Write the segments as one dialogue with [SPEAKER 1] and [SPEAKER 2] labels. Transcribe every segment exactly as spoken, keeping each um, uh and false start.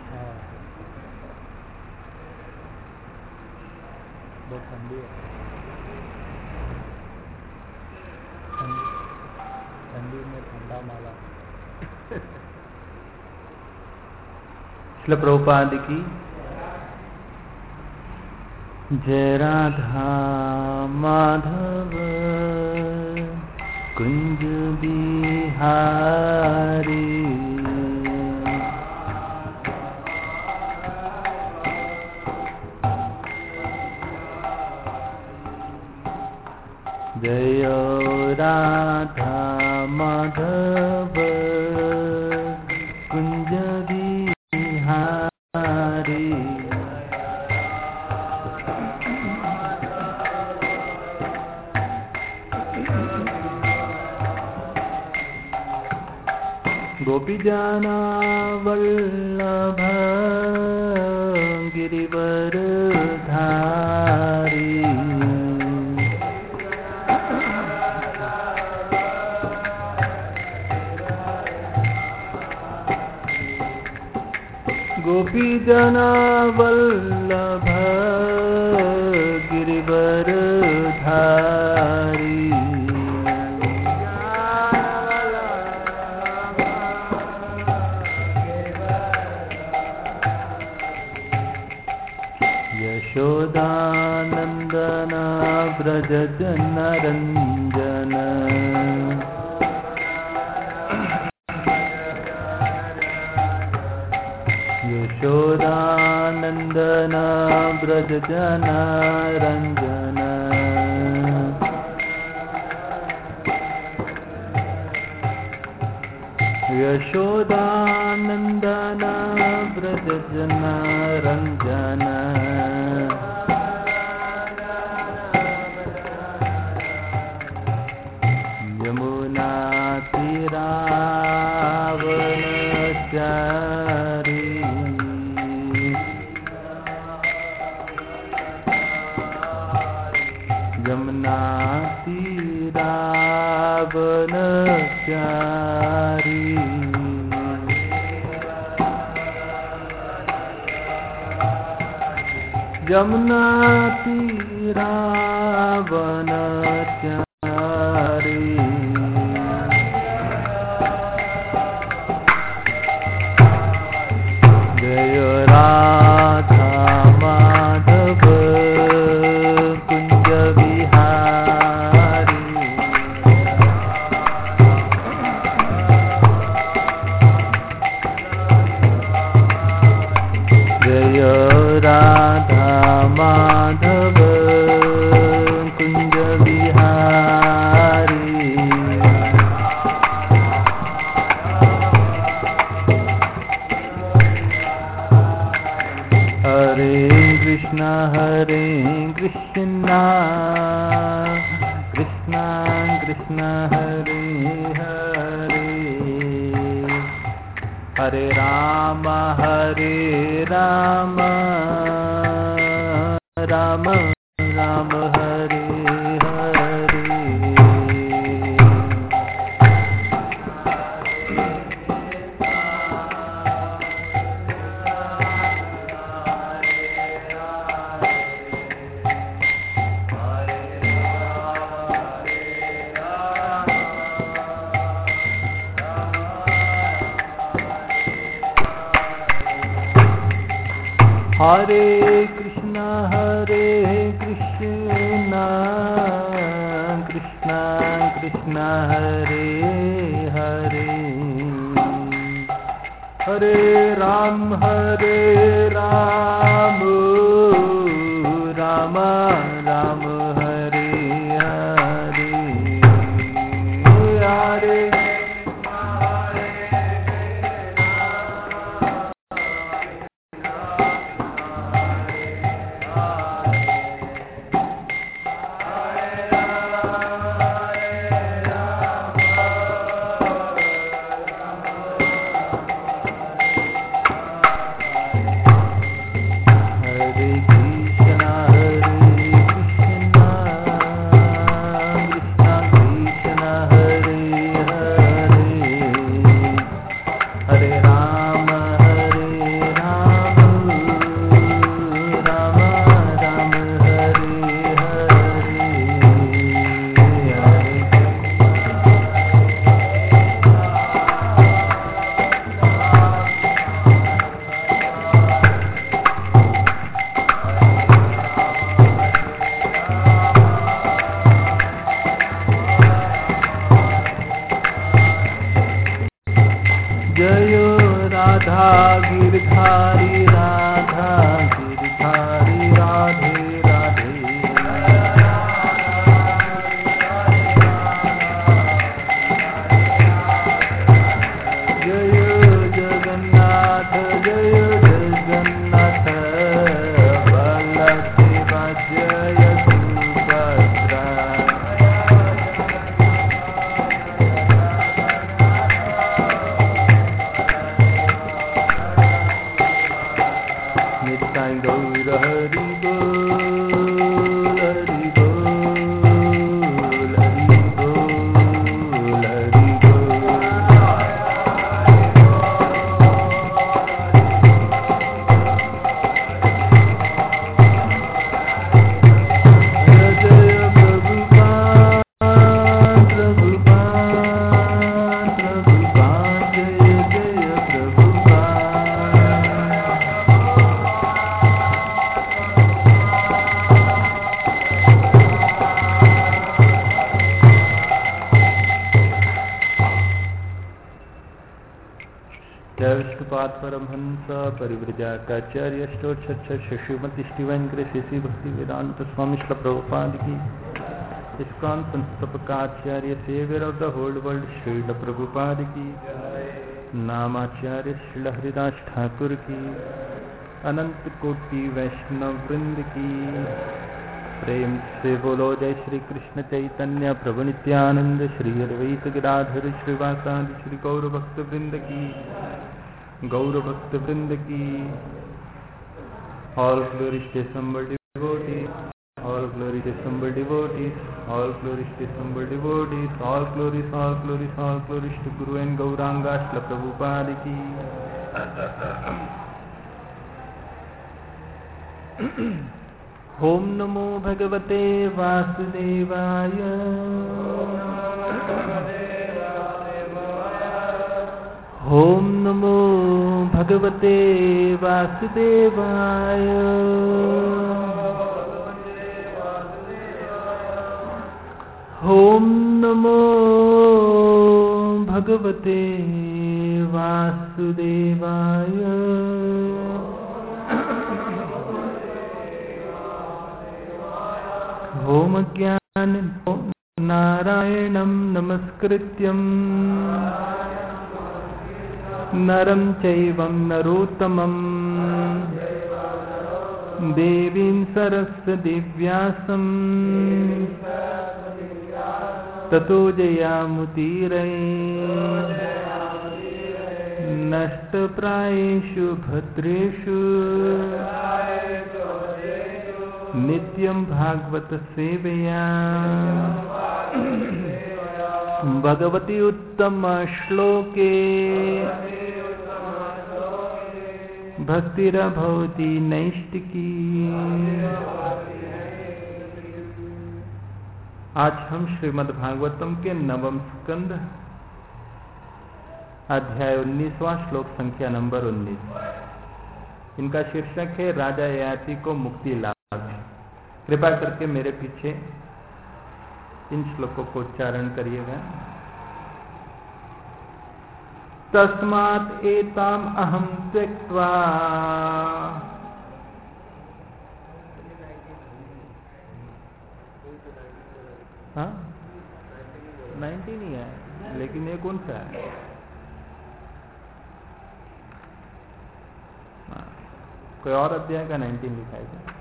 [SPEAKER 1] हाँ, बहुत ठंडी है। ठंडी ठंडी में ठंडा माला।
[SPEAKER 2] श्रील प्रभुपाद की जय। राधा माधव कुंज बिहारी, जय राधा माधव कुंज बिहारी, गोपीजना वल्लभ गिरिवरधारी, गोपीजना वल्लभ गिरिवरधारी, यशोदानंदन व्रज जनरंजन, यशोदानंदन व्रज जनरंजन, यशोदानंदन व्रज जनरंजन, यमुना तीरावनचारी, यमुना तीरावनचारी, यमुना तीरावनचारी, जय राधा माधव कुंज बिहारी, जय राधा माधव कुंज बिहारी, हरे कृष्णा हरे कृष्णा कृष्णा कृष्णा हरे हरे, हरे राम हरे राम राम राम हरे हरे, हरे कृष्णा हरे कृष्णा कृष्णा कृष्णा हरे हरे, हरे राम हरे राम राम राम हरे हरे, हरे Krishna गिरधारी राधा गिरधारी राधे राधे जय जगन्नाथ जय जगन्नाथ बलदेवा जय सुभद्रा नित्याय गौर हरि बोल हरि बोल हरि बोल हरि बोल जय प्रभुपाद प्रभुपाद प्रभुपाद जय जय प्रभुपाद जय विष्णुपाद परमहंस परिव्रजाचार्य अष्टोत्तर श्रीमती श्रीवेंकट श्री भक्ति वेदांत स्वामी श्रील प्रभुपाद की इस्कॉन संस्थापकाचार्य saviour of the whole world Srila Prabhupada की नामाचार्य श्रील हरिदास ठाकुर की अनंत कोटि वैष्णव वृंद की प्रेम से बोलो जय श्री कृष्ण चैतन्य प्रभु नित्यानंद श्री अद्वैत गिराधर श्रीवासादि श्री गौर भक्त वृंद की गौर भक्त वृंद की all glory to assembled devotees all glory to assembled devotees all glory to assembled devotees all glories all glories all glories to guru and Gauranga Srila Prabhupada की ओम नमो भगवते वासुदेवाय ओम नमो भगवते वासुदेवाय ओम नमो भगवते वासुदेवाय ओम ज्ञान नारायणं नमस्कृत्यं नरं चैवं नरोत्तमं देवीं सरस्वतीं व्यासं ततो जयामुदीरये नष्टप्रायेषु भद्रेषु नित्यं भागवत सेवया भगवती उत्तम श्लोके भक्तिरभवति नैष्टिकी। आज हम श्रीमद् भागवतम के नवम स्कंद अध्याय उन्नीसवां श्लोक संख्या नंबर उन्नीस। इनका शीर्षक है राजा ययाति को मुक्ति लाभ। कृपा करके मेरे पीछे इन श्लोकों को उच्चारण करिएगा। तस्मात् एताम अहम त्यक्त्वा हाँ नाइनटीन ही है, लेकिन ये कौन सा है? हाँ, कोई और अध्याय का नाइनटीन लिखा है।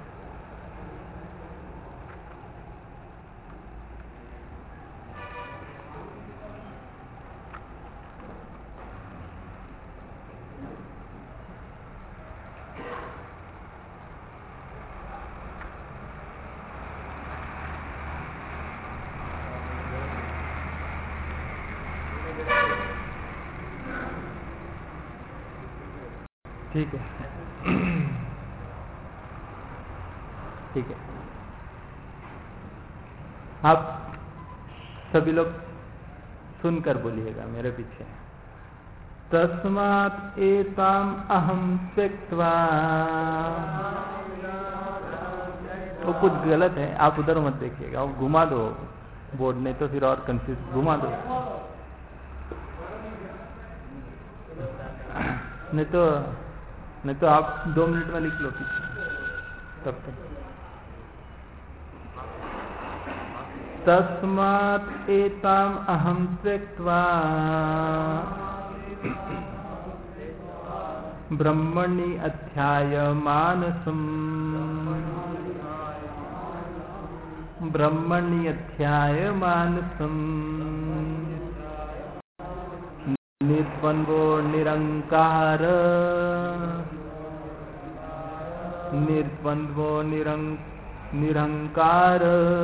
[SPEAKER 2] ठीक है ठीक है आप सभी लोग सुनकर बोलिएगा मेरे पीछे। तस्मात् एताम अहम त्यक्त्वा। वो कुछ गलत है, आप उधर मत देखिएगा, वो घुमा दो बोर्ड, नहीं तो फिर और कंफ्यूज। घुमा दो, नहीं तो नहीं तो आप दो मिनट में लिख लो पीछे तब तक। तस्मात् एताम अहम त्यक्त्वा ब्रह्मणि अध्यायमानसम् ब्रह्मणि अध्यायमानसम् निर्द्वन्द्वो निरंकार निर्द्वन्द्वो निरं निरंकार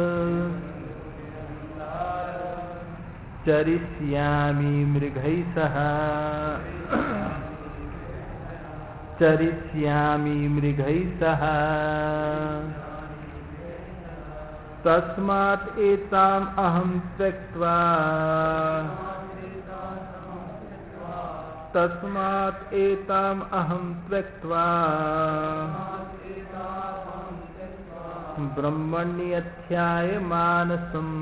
[SPEAKER 2] चरिष्यामि मृगैः सह चरिष्यामि मृगैः सह तस्मात् एताम् अहं त्यक्त्वा तस्मात् एताम् अहं त्यक्त्वा ब्रह्मणि अध्यायमानसम्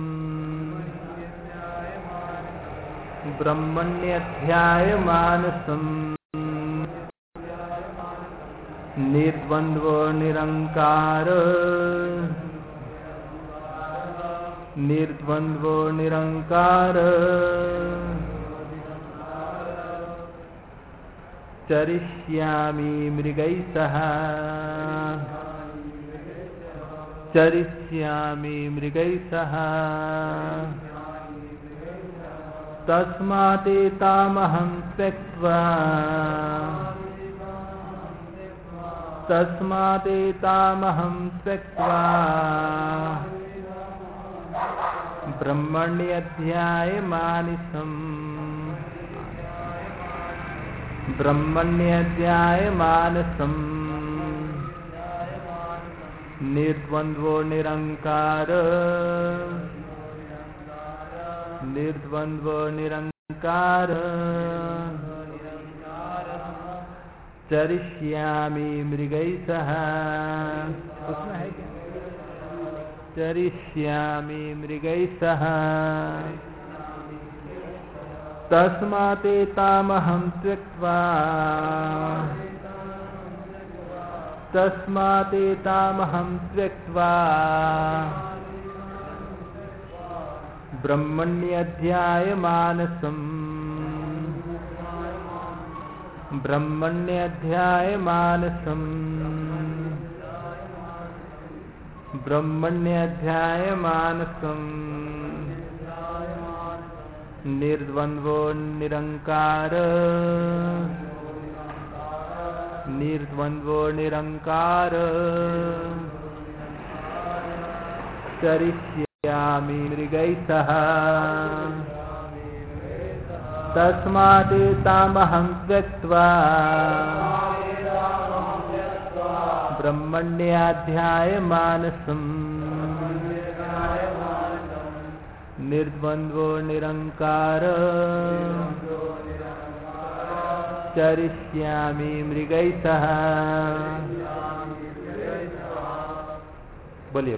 [SPEAKER 2] ब्रह्मण्य अध्यायमानसम् निर्द्वन्द्वो निरंकार निर्द्वन्द्वो निरंकार चरिष्यामि मृगैः सह चरिष्यामि मृगैः सह तस्मात् एतामहं त्यक्त्वा तस्मात् एतामहं त्यक्त्वा ब्रह्मण्य अध्यायमानसम् ब्रह्मण्य अध्यायमानसम् निर्द्वन्द्वो निरंकार निर्द्वन्द्वो निरंकार चरिष्यामि मृगैः सह
[SPEAKER 1] उसमें है क्या?
[SPEAKER 2] चरिष्यामि मृगैः सह तस्मात् एतामहं त्यक्त्वा तस्मात् एतामहं त्यक्त्वा ब्रह्मण्य अध्यायमानसम् ब्रह्मण्य अध्यायमानसम् ब्रह्मण्य अध्यायमानसम् निर्द्वन्द्वो निरंकार निर्द्वन्द्वो निरंकार चरिष्यामि मृगैः सह तस्मात् एतामहं त्यक्त्वा ब्रह्मण्याध्यायमानसम् निर्द्वन्द्वो निरंकार चरिष्यामि मृगैः सह। बोलिए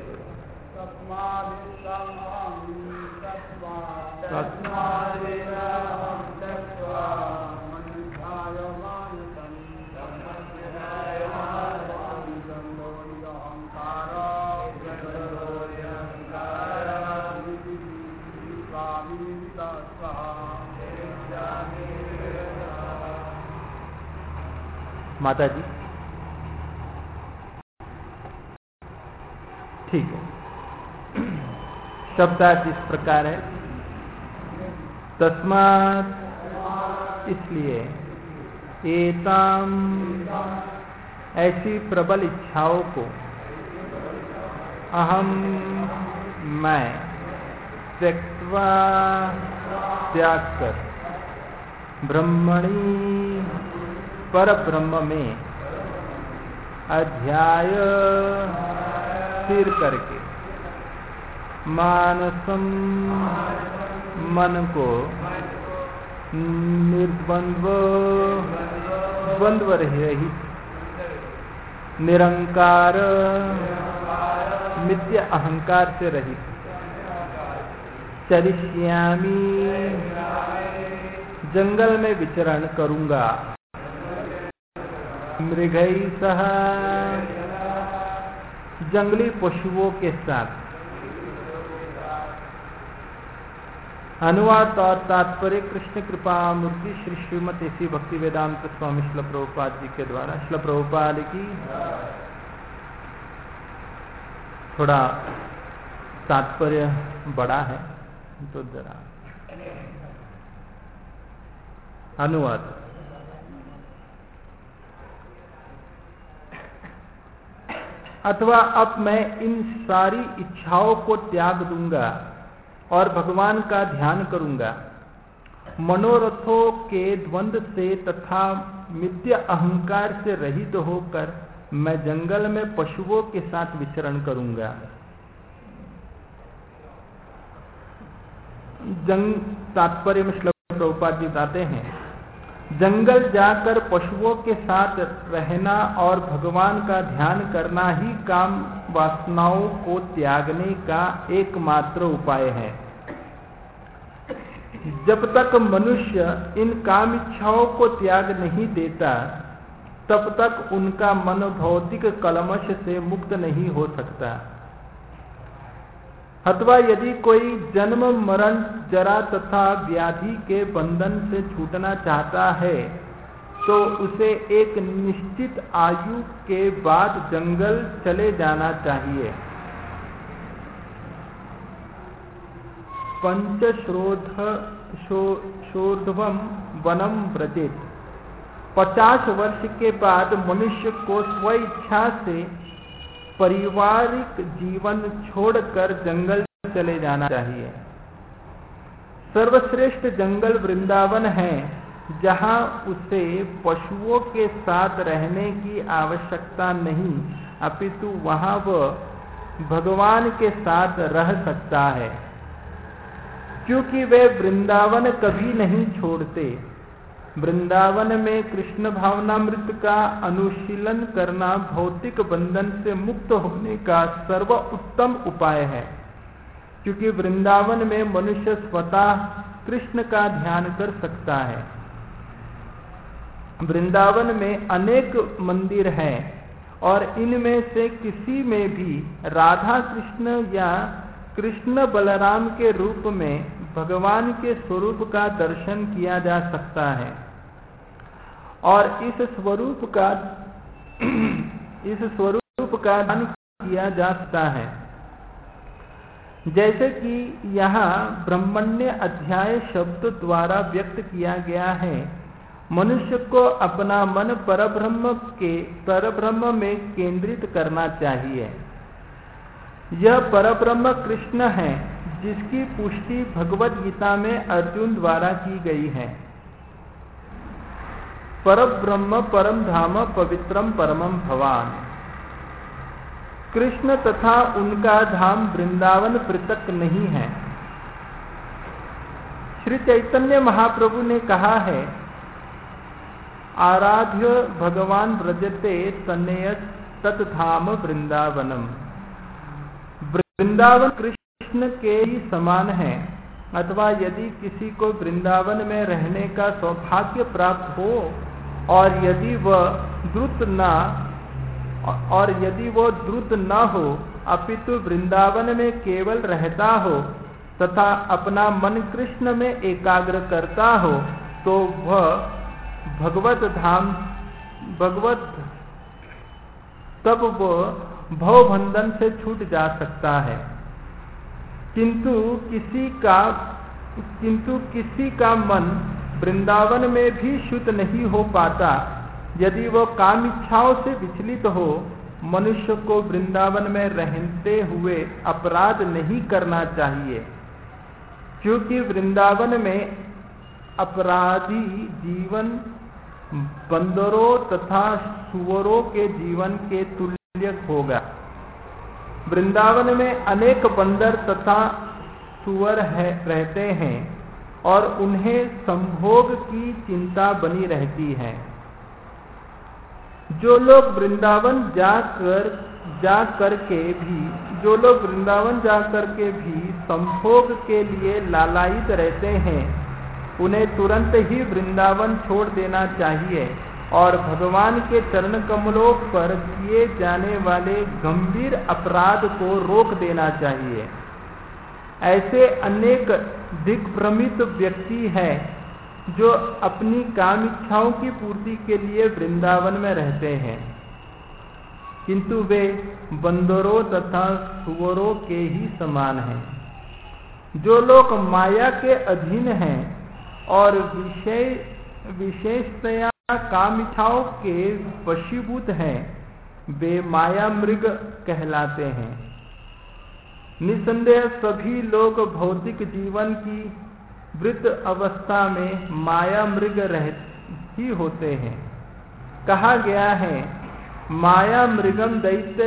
[SPEAKER 2] माता जी। ठीक है, शब्दार्थ इस प्रकार है। तस्मात् इसलिए, एताम ऐसी प्रबल इच्छाओं को, अहम मैं, त्यक्त्वा त्याग कर, ब्रह्मणि पर ब्रह्म में, अध्याय स्थिर करके, मानसम मन को, निर्द्वंद्व द्वंद्व रहित, निरंकार मिथ्या अहंकार से रहित, चरिष्यामि जंगल में विचरण करूंगा, मृगई सह, जंगली पशुओं के साथ। अनुवाद और तात्पर्य कृष्ण कृपा मूर्ति श्री श्रीमती श्री भक्ति वेदांत स्वामी श्रील प्रभुपाद जी के द्वारा। श्रील प्रभुपाद की थोड़ा तात्पर्य बड़ा है तो जरा अनुवाद। अथवा अब मैं इन सारी इच्छाओं को त्याग दूंगा और भगवान का ध्यान करूंगा। मनोरथों के द्वंद्व से तथा मिथ्या अहंकार से रहित होकर मैं जंगल में पशुओं के साथ विचरण करूंगा। जंग तात्पर्य में श्लोक प्रभुपाद जी बताते हैं, जंगल जाकर पशुओं के साथ रहना और भगवान का ध्यान करना ही काम वासनाओं को त्यागने का एकमात्र उपाय है। जब तक मनुष्य इन काम इच्छाओं को त्याग नहीं देता तब तक उनका मन भौतिक कलमश से मुक्त नहीं हो सकता। अथवा यदि कोई जन्म मरण जरा तथा व्याधि के बंधन से छूटना चाहता है तो उसे एक निश्चित आयु के बाद जंगल चले जाना चाहिए। पंचश्रोध शोर्ध्वम वनम व्रजेत। पचास वर्ष के बाद मनुष्य को स्वेच्छा से पारिवारिक जीवन छोड़कर जंगल चले जाना चाहिए। सर्वश्रेष्ठ जंगल वृंदावन है, जहां उसे पशुओं के साथ रहने की आवश्यकता नहीं, अपितु वहां वह भगवान के साथ रह सकता है, क्योंकि वे वृंदावन कभी नहीं छोड़ते। वृंदावन में कृष्ण भावनामृत का अनुशीलन करना भौतिक बंधन से मुक्त होने का सर्वोत्तम उपाय है, क्योंकि वृंदावन में मनुष्य स्वतः कृष्ण का ध्यान कर सकता है। वृंदावन में अनेक मंदिर हैं और इनमें से किसी में भी राधा कृष्ण या कृष्ण बलराम के रूप में भगवान के स्वरूप का दर्शन किया जा सकता है और इस स्वरूप का इस स्वरूप का दान किया जा सकता है। जैसे कि यहाँ ब्रह्मण्य अध्याय शब्द द्वारा व्यक्त किया गया है, मनुष्य को अपना मन परब्रह्म के परब्रह्म में केंद्रित करना चाहिए। यह परब्रह्म कृष्ण है, जिसकी पुष्टि भगवद गीता में अर्जुन द्वारा की गई है। परब्रह्म परम धाम पवित्रम परमम भवान। कृष्ण तथा उनका धाम वृंदावन पृथक नहीं है। श्री चैतन्य महाप्रभु ने कहा है, आराध्य भगवान व्रजते तन्यय तत्धाम वृंदावनम। वृंदावन कृष्ण के ही समान है, अथवा यदि किसी को वृंदावन में रहने का सौभाग्य प्राप्त हो और यदि वह द्रुत न और यदि वो द्रुत न हो अपितु वृंदावन में केवल रहता हो तथा अपना मन कृष्ण में एकाग्र करता हो, तो वह भगवत धाम भगवत तब वह भवबंधन से छूट जा सकता है। किंतु किसी का किंतु किसी का मन वृंदावन में भी शुद्ध नहीं हो पाता यदि वह काम इच्छाओं से विचलित हो। मनुष्य को वृंदावन में रहते हुए अपराध नहीं करना चाहिए, क्योंकि वृंदावन में अपराधी जीवन बंदरों तथा सुअरों के जीवन के तुल्य होगा। वृंदावन में अनेक बंदर तथा सुअर है, रहते हैं और उन्हें संभोग की चिंता बनी रहती है। जो लोग वृंदावन जाकर जा करके भी जो लोग वृंदावन जा करके भी संभोग के लिए लालायित रहते हैं, उन्हें तुरंत ही वृंदावन छोड़ देना चाहिए और भगवान के चरण कमलों पर किए जाने वाले गंभीर अपराध को रोक देना चाहिए। ऐसे अनेक दिग्भ्रमित व्यक्ति हैं जो अपनी काम इच्छाओं की पूर्ति के लिए वृंदावन में रहते हैं, किंतु वे बंदरों तथा सुअरों के ही समान हैं। जो लोग माया के अधीन हैं और विषय विशेषतया काम इच्छाओं के वशीभूत हैं, वे माया मृग कहलाते हैं। निसंदेह सभी लोग भौतिक जीवन की वृत्त अवस्था में माया मृग रह ही होते हैं। कहा गया है, माया मृगम दैत्य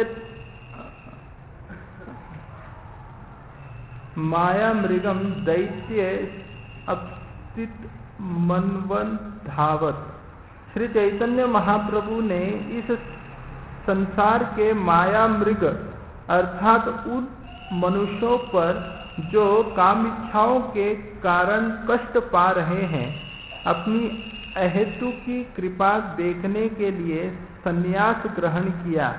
[SPEAKER 2] माया मृगम दैत्य अपस्थित मनवन धावत। श्री चैतन्य महाप्रभु ने इस संसार के माया मृग अर्थात उन मनुष्यों पर जो काम इच्छाओं के कारण कष्ट पा रहे हैं, अपनी अहेतु की कृपा देखने के लिए संन्यास ग्रहण किया।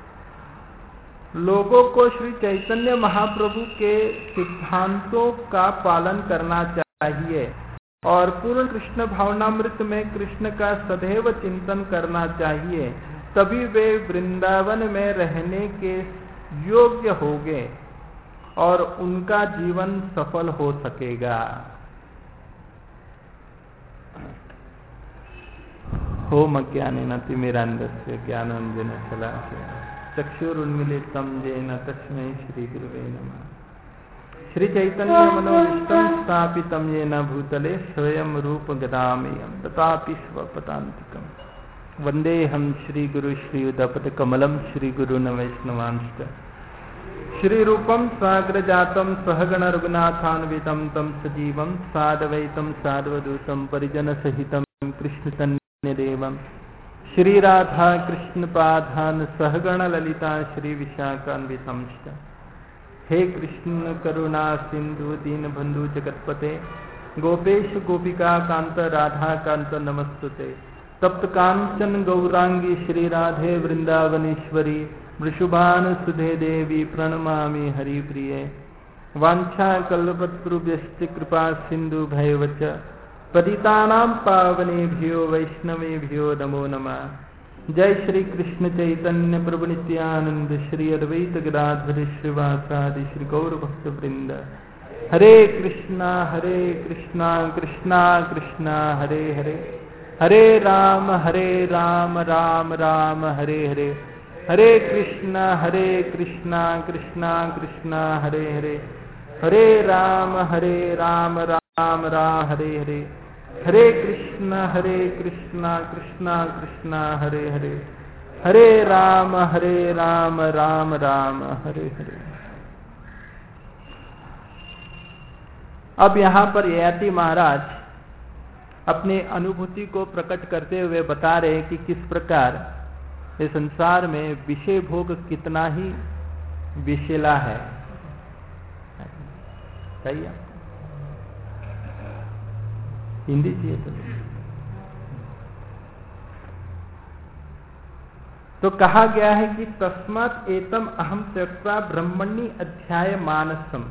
[SPEAKER 2] लोगों को श्री चैतन्य महाप्रभु के सिद्धांतों का पालन करना चाहिए और पूर्ण कृष्ण भावनामृत में कृष्ण का सदैव चिंतन करना चाहिए, तभी वे वृंदावन में रहने के योग्य होंगे और उनका जीवन सफल हो सकेगा। ओम अज्ञानेन तिमिरान्धस्य ज्ञानाञ्जन शलाकया चक्षुरुन्मीलितं येन तस्मै श्रीगुरवे नमः। श्री चैतन्य मनोविष्टं स्थापितं येन भूतले स्वयं रूप गदामयं तथापि स्वपदान्तिकम्। वन्देऽहं श्रीगुरु श्रीयुतपदकमलं श्रीगुरून् वैष्णवांश्च। श्रीरूपं साग्रजातं सहगण रघुनाथान्वितं तं सजीवं साद्वैतं सार्वधूतं परिजनसहितं कृष्णचन्यदेवं श्रीराधा कृष्णपादान् सहगण ललिता श्रीविशाखान्वितंश्च। हे कृष्ण करुणा सिंधु दीनबंधु जगत्पते गोपेश गोपिका कांत राधा कांत नमस्तुते। तप्त कांचन गौरांगी श्री राधे वृंदावनेश्वरी वृषभानुसुधे देवी प्रणमामि हरिप्रिये। वाञ्छा कल्पतरुभ्यश्च कृपा सिंधु भैवच पतितानां पावनेभ्यो वैष्णवेभ्यो नमो नमः। जय श्री कृष्ण चैतन्य प्रभु नित्यानंद श्री अद्वैत गदाधर श्रीवासादि श्री गौर भक्त वृंद। हरे कृष्णा हरे कृष्णा कृष्णा कृष्णा हरे हरे, हरे राम हरे राम राम राम हरे हरे, हरे कृष्णा हरे कृष्णा कृष्णा कृष्णा हरे हरे, हरे राम हरे राम राम राम हरे हरे, हरे कृष्णा हरे कृष्णा कृष्णा कृष्णा हरे हरे, हरे राम हरे राम राम राम हरे हरे। अब यहाँ पर ययाति महाराज अपने अनुभूति को प्रकट करते हुए बता रहे हैं कि किस प्रकार इस संसार में विषय भोग कितना ही विषैला है। सही है, हिंदी चाहिए तो तो कहा गया है कि तस्मात् एतम अहम त्यक्त्वा ब्रह्मणि अध्याय मानसम।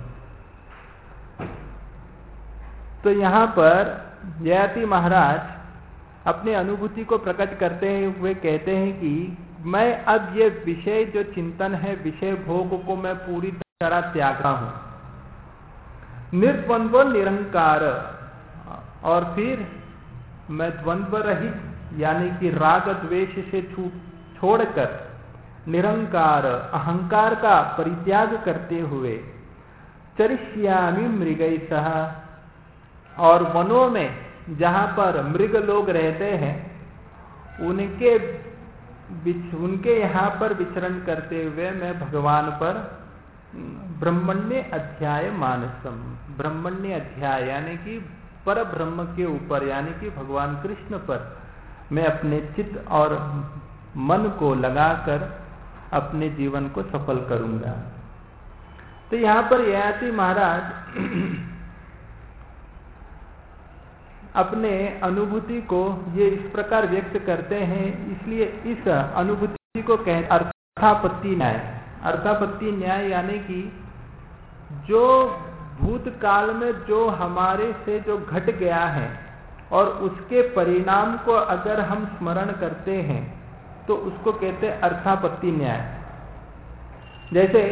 [SPEAKER 2] तो यहाँ पर ययाति महाराज अपने अनुभूति को प्रकट करते हुए कहते हैं कि मैं अब ये विषय जो चिंतन है, विषय भोग को मैं पूरी तरह त्यागा हूं। निर्द्वंद्व निरंकार, और फिर मैं द्वंद्व रहित यानी कि राग द्वेष से छोड़कर निरंकार अहंकार का परित्याग करते हुए चरिष्यामि मृगैः, और वनों में जहां पर मृग लोग रहते हैं उनके उनके यहाँ पर विचरण करते हुए मैं भगवान पर ब्रह्मण्य अध्याय मानसम, ब्रह्मण्य अध्याय यानी कि पर ब्रह्म के ऊपर यानी कि भगवान कृष्ण पर मैं अपने चित्त और मन को लगाकर अपने जीवन को सफल करूंगा। तो यहाँ पर ययाति महाराज अपने अनुभूति को ये इस प्रकार व्यक्त करते हैं, इसलिए इस अनुभूति को कहते अर्थापत्ति न्याय। अर्थापत्ति न्याय यानी कि जो भूतकाल में जो हमारे से जो घट गया है और उसके परिणाम को अगर हम स्मरण करते हैं तो उसको कहते हैं अर्थापत्ति न्याय। जैसे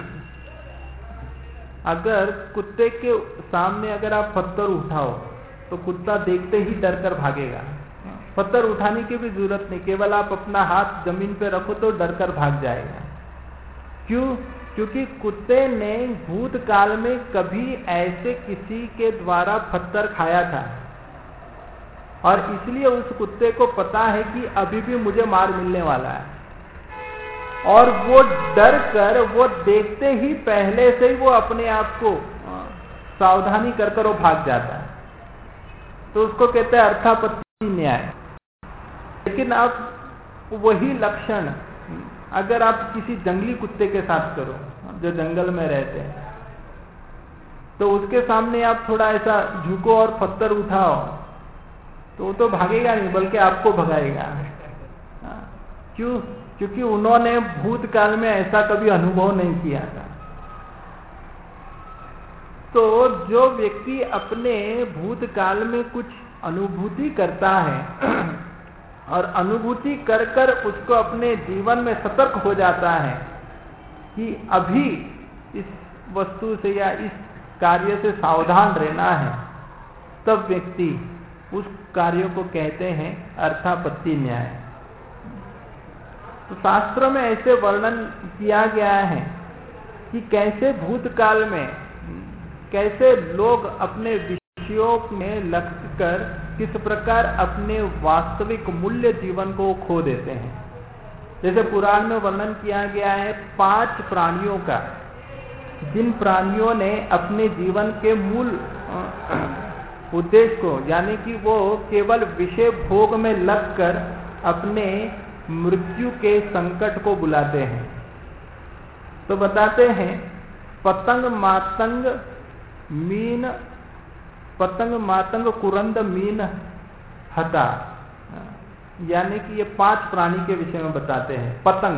[SPEAKER 2] अगर कुत्ते के सामने अगर आप पत्थर उठाओ तो कुत्ता देखते ही डर कर भागेगा। पत्थर उठाने की भी जरूरत नहीं, केवल आप अपना हाथ जमीन पे रखो तो डर कर भाग जाएगा। क्यों? क्योंकि कुत्ते ने भूतकाल में कभी ऐसे किसी के द्वारा पत्थर खाया था और इसलिए उस कुत्ते को पता है कि अभी भी मुझे मार मिलने वाला है, और वो डर कर वो देखते ही पहले से ही वो अपने आप को सावधानी कर कर वो भाग जाता है। तो उसको कहते हैं अर्थापत्ति न्याय। लेकिन अब वही लक्षण अगर आप किसी जंगली कुत्ते के साथ करो जो जंगल में रहते हैं, तो उसके सामने आप थोड़ा ऐसा झुको और पत्थर उठाओ तो वो तो भागेगा नहीं, बल्कि आपको भगाएगा। क्यों? क्योंकि उन्होंने भूतकाल में ऐसा कभी अनुभव नहीं किया था। तो जो व्यक्ति अपने भूतकाल में कुछ अनुभूति करता है और अनुभूति कर कर उसको अपने जीवन में सतर्क हो जाता है कि अभी इस वस्तु से या इस कार्य से सावधान रहना है, तब व्यक्ति उस कार्य को कहते हैं अर्थापत्ति न्याय। तो शास्त्रों में ऐसे वर्णन किया गया है कि कैसे भूतकाल में कैसे लोग अपने विषयों में लगकर किस प्रकार अपने वास्तविक मूल्य जीवन को खो देते हैं। जैसे पुराण में वर्णन किया गया है पांच प्राणियों का, जिन प्राणियों ने अपने जीवन के मूल उद्देश्य को, यानी कि वो केवल विषय भोग में लगकर अपने मृत्यु के संकट को बुलाते हैं। तो बताते हैं पतंग मातंग मीन पतंग मातंग कुरंद मीन हता, यानी कि ये पांच प्राणी के विषय में बताते हैं। पतंग,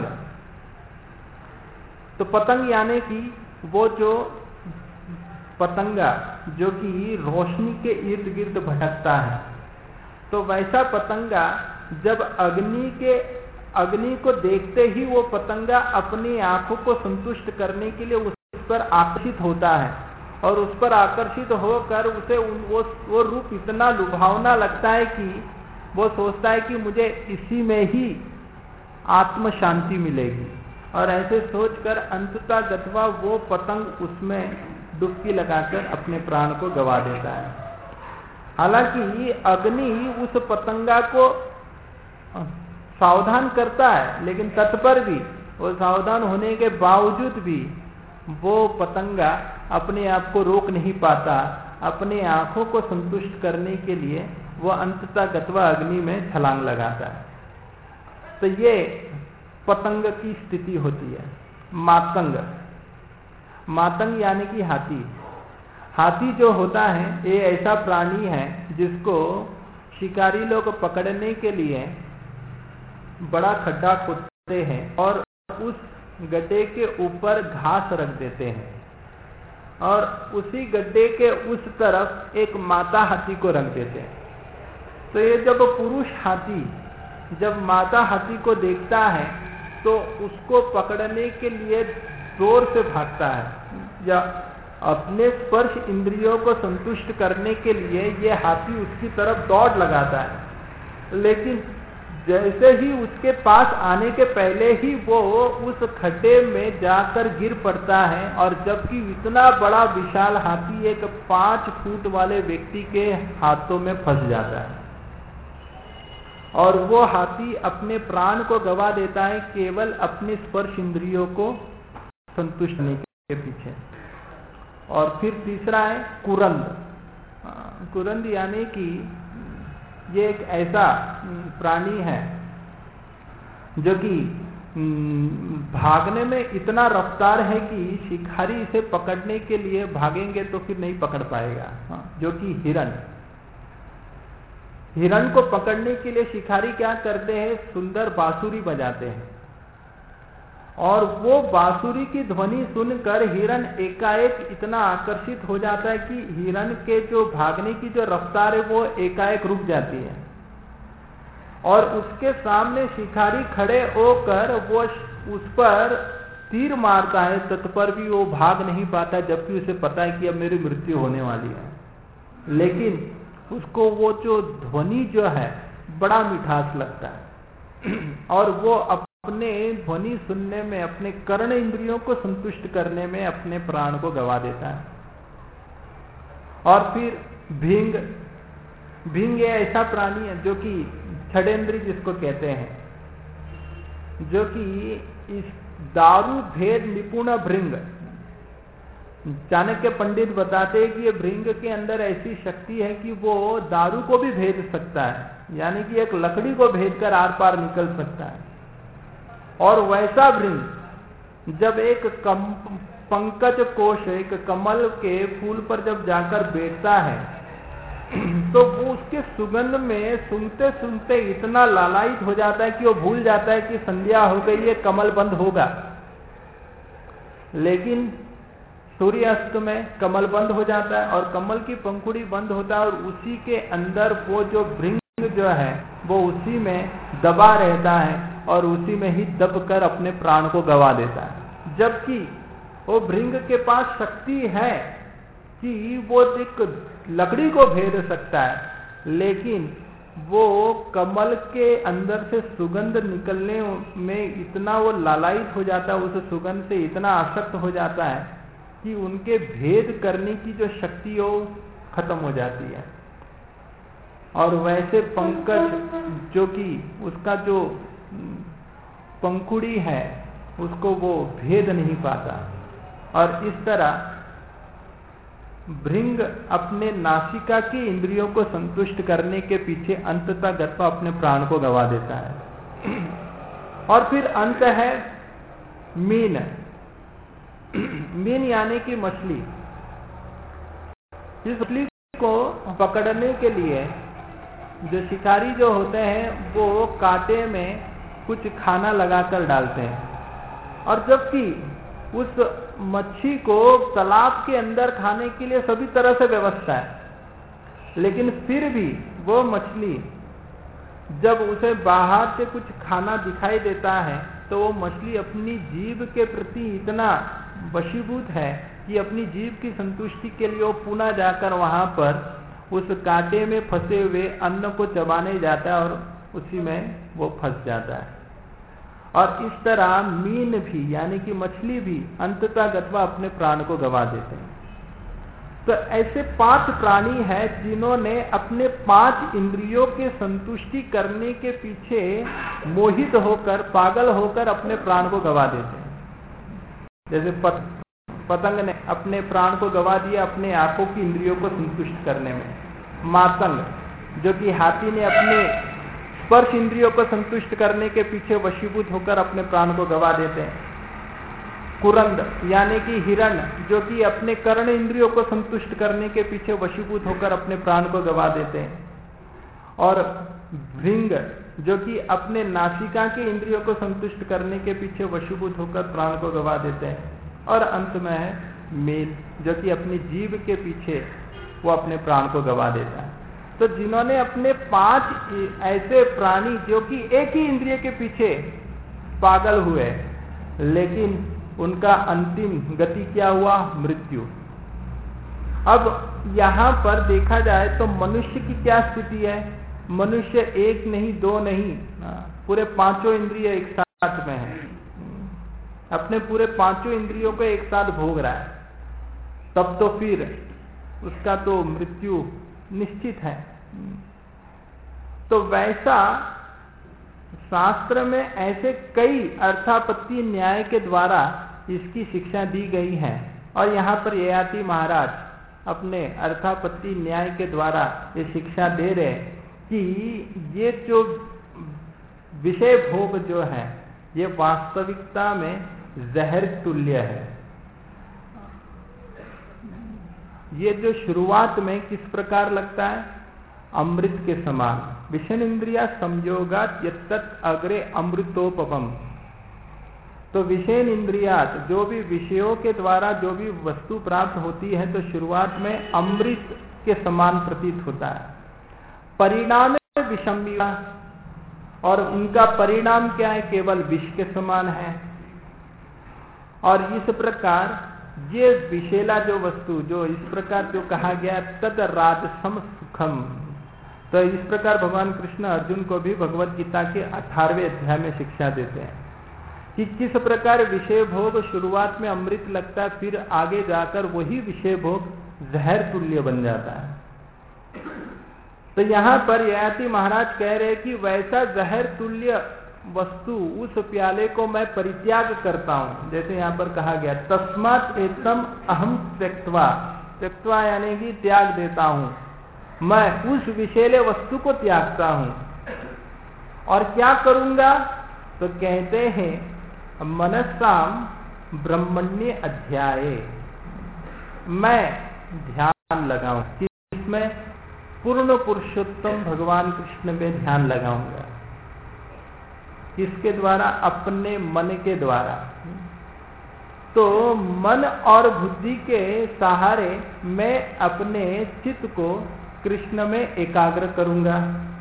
[SPEAKER 2] तो पतंग यानी कि वो जो पतंगा जो कि रोशनी के इर्द गिर्द भटकता है, तो वैसा पतंगा जब अग्नि के अग्नि को देखते ही वो पतंगा अपनी आंखों को संतुष्ट करने के लिए उस पर आकर्षित होता है, और उस पर आकर्षित होकर उसे वो वो रूप इतना लुभावना लगता है कि वो सोचता है कि मुझे इसी में ही आत्म शांति मिलेगी, और ऐसे सोचकर अंततः गत्वा वो पतंग उसमें डुबकी लगाकर अपने प्राण को गवा देता है। हालांकि अग्नि उस पतंगा को सावधान करता है, लेकिन तत्पर भी वो सावधान होने के बावजूद भी वो पतंगा अपने आप को रोक नहीं पाता। अपने आंखों को संतुष्ट करने के लिए वो अंततः गत्वा अग्नि में छलांग लगाता है। तो ये पतंग की स्थिति होती है। मातंग, मातंग यानी कि हाथी। हाथी जो होता है ये ऐसा प्राणी है जिसको शिकारी लोग पकड़ने के लिए बड़ा खड्डा खोदते हैं और उस गड्ढे के ऊपर घास रख देते हैं, और उसी गड्ढे के उस तरफ एक माता हाथी को रख देते हैं। तो ये जब पुरुष हाथी जब माता हाथी को देखता है तो उसको पकड़ने के लिए जोर से भागता है, या अपने स्पर्श इंद्रियों को संतुष्ट करने के लिए ये हाथी उसकी तरफ दौड़ लगाता है। लेकिन जैसे ही उसके पास आने के पहले ही वो उस खड्डे में जाकर गिर पड़ता है, और जबकि इतना बड़ा विशाल हाथी एक पांच फुट वाले व्यक्ति के हाथों में फंस जाता है, और वो हाथी अपने प्राण को गवा देता है केवल अपने स्पर्श इंद्रियों को संतुष्ट करने के पीछे। और फिर तीसरा है कुरंद। कुरंद यानी कि ये एक ऐसा प्राणी है जो कि भागने में इतना रफ्तार है कि शिकारी इसे पकड़ने के लिए भागेंगे तो फिर नहीं पकड़ पाएगा, जो कि हिरण। हिरण को पकड़ने के लिए शिकारी क्या करते हैं, सुंदर बांसुरी बजाते हैं, और वो बांसुरी की ध्वनि सुनकर हिरण एकाएक इतना आकर्षित हो जाता है कि हिरण के जो भागने की जो रफ्तार है वो एकाएक रुक जाती है, और उसके सामने शिकारी खड़े होकर वो उस पर तीर मारता है, तत्पर भी वो भाग नहीं पाता, जबकि उसे पता है कि अब मेरी मृत्यु होने वाली है। लेकिन उसको वो जो ध्वनि जो है बड़ा मिठास लगता है, और वो अपने ध्वनि सुनने में, अपने कर्ण इंद्रियों को संतुष्ट करने में अपने प्राण को गवा देता है। और फिर भींग भींग ये ऐसा प्राणी है जो कि षडेंद्री जिसको कहते हैं, जो कि इस दारू भेद निपुण भृंग, चाणक्य पंडित बताते हैं कि ये भृंग के अंदर ऐसी शक्ति है कि वो दारू को भी भेद सकता है, यानी कि एक लकड़ी को भेद कर आर पार निकल सकता है। और वैसा भृंग जब एक कम, पंकज कोश, एक कमल के फूल पर जब जाकर बैठता है, तो वो उसके सुगंध में सुनते सुनते इतना लालायित हो जाता है कि वो भूल जाता है कि संध्या हो गई है, कमल बंद होगा। लेकिन सूर्यास्त में कमल बंद हो जाता है और कमल की पंखुड़ी बंद होता है, और उसी के अंदर वो जो भृंग जो है वो उसी में दबा रहता है और उसी में ही दब कर अपने प्राण को गवा देता है। जबकि वो भृंग के पास शक्ति है कि वो एक लकड़ी को भेद सकता है, लेकिन वो कमल के अंदर से सुगंध निकलने में इतना वो लालायित हो जाता है, उस सुगंध से इतना आसक्त हो जाता है कि उनके भेद करने की जो शक्ति हो खत्म हो जाती है। और वैसे पंकज जो कि उसका जो पंखुड़ी है उसको वो भेद नहीं पाता, और इस तरह भृंग अपने नासिका की इंद्रियों को संतुष्ट करने के पीछे अंततः गत्वा अपने प्राण को गवा देता है। और फिर अंत है मीन। मीन यानी कि मछली। इस मछली को पकड़ने के लिए जो शिकारी जो होते हैं वो कांटे में कुछ खाना लगाकर डालते हैं, और जबकि उस मच्छी को तालाब के अंदर खाने के लिए सभी तरह से व्यवस्था है, लेकिन फिर भी वो मछली जब उसे बाहर से कुछ खाना दिखाई देता है तो वो मछली अपनी जीभ के प्रति इतना वशीभूत है कि अपनी जीभ की संतुष्टि के लिए वो पुनः जाकर वहां पर उस कांटे में फंसे हुए अन्न को चबाने जाता है और उसी में वो फंस जाता है। और इस तरह मीन भी यानी कि मछली भी अंततः गत्वा अपने प्राण को गवा देते हैं। तो ऐसे पांच प्राणी हैं जिन्होंने अपने पांच इंद्रियों के संतुष्टि करने के पीछे मोहित होकर, पागल होकर अपने प्राण को गवा देते हैं। जैसे पत, पतंग ने अपने प्राण को गवा दिया अपने आंखों की इंद्रियों को संतुष्ट करने में। मातंग जो कि हाथी ने अपने स्पर्श इंद्रियों को संतुष्ट करने के पीछे वशीभूत होकर अपने प्राण को गवा देते हैं। कुरंद यानी कि हिरण जो कि अपने कर्ण इंद्रियों को संतुष्ट करने के पीछे वशीभूत होकर अपने प्राण को गवा देते हैं। और भृंग जो कि अपने नासिका के इंद्रियों को संतुष्ट करने के पीछे वशीभूत होकर प्राण को गवा देते हैं। और अंत में है मीन जो कि अपनी जीभ के पीछे वो अपने प्राण को गवा देता है। तो जिन्होंने अपने पांच ऐसे प्राणी जो कि एक ही इंद्रिय के पीछे पागल हुए, लेकिन उनका अंतिम गति क्या हुआ? मृत्यु। अब यहां पर देखा जाए तो मनुष्य की क्या स्थिति है? मनुष्य एक नहीं, दो नहीं, पूरे पांचों इंद्रिय एक साथ में है, अपने पूरे पांचों इंद्रियों को एक साथ भोग रहा है। तब तो फिर उसका तो मृत्यु निश्चित है। तो वैसा शास्त्र में ऐसे कई अर्थापत्ति न्याय के द्वारा इसकी शिक्षा दी गई है। और यहाँ पर ययाति महाराज अपने अर्थापत्ति न्याय के द्वारा ये शिक्षा दे रहे कि ये जो विषय भोग जो है ये वास्तविकता में जहर तुल्य है। ये जो शुरुआत में किस प्रकार लगता है, अमृत के समान। विषय इंद्रिया संयोगात यत्तत् अग्रे अमृतोपम। तो विषय इंद्रियात जो भी विषयों के द्वारा जो भी वस्तु प्राप्त होती है तो शुरुआत में अमृत के समान प्रतीत होता है। परिणाम विषम्य, और उनका परिणाम क्या है? केवल विष के समान है। और इस प्रकार ये विषेला जो वस्तु जो इस प्रकार जो कहा गया तद राजसम सुखम। तो इस प्रकार भगवान कृष्ण अर्जुन को भी भगवत गीता के अठारहवें अध्याय में शिक्षा देते हैं कि किस प्रकार विषय भोग शुरुआत में अमृत लगता है, फिर आगे जाकर वही विषय भोग जहर तुल्य बन जाता है। तो यहां पर ययाति महाराज कह रहे हैं कि वैसा जहर तुल्य वस्तु उस प्याले को मैं परित्याग करता हूं। जैसे यहां पर कहा गया तस्मात् एतम अहम त्यक्त्वा, त्यक्त्वा यानी कि त्याग देता हूं, मैं उस विषैले वस्तु को त्यागता हूं। और क्या करूंगा? तो कहते हैं मनसाम ब्रह्मण्य अध्याय, मैं ध्यान लगाऊं। किसमें? पूर्ण पुरुषोत्तम भगवान कृष्ण में ध्यान लगाऊंगा। किसके द्वारा? अपने मन के द्वारा। तो मन और बुद्धि के सहारे मैं अपने चित्त को कृष्ण में एकाग्र करूंगा।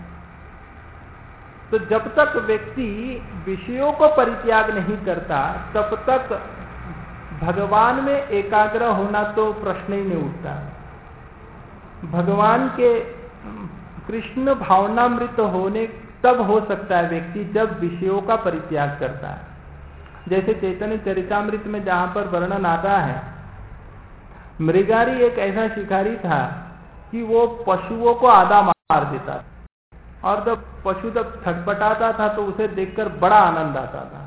[SPEAKER 2] तो जब तक व्यक्ति विषयों को परित्याग नहीं करता तब तक भगवान में एकाग्र होना तो प्रश्न ही नहीं उठता। भगवान के कृष्ण भावनामृत होने तब हो सकता है व्यक्ति जब विषयों का परित्याग करता है। जैसे चैतन्य चरितामृत में जहां पर वर्णन आता है, मृगारी एक ऐसा शिकारी था कि वो पशुओं को आधा मार देता था और जब पशु जब छटपटाता था तो उसे देखकर बड़ा आनंद आता था।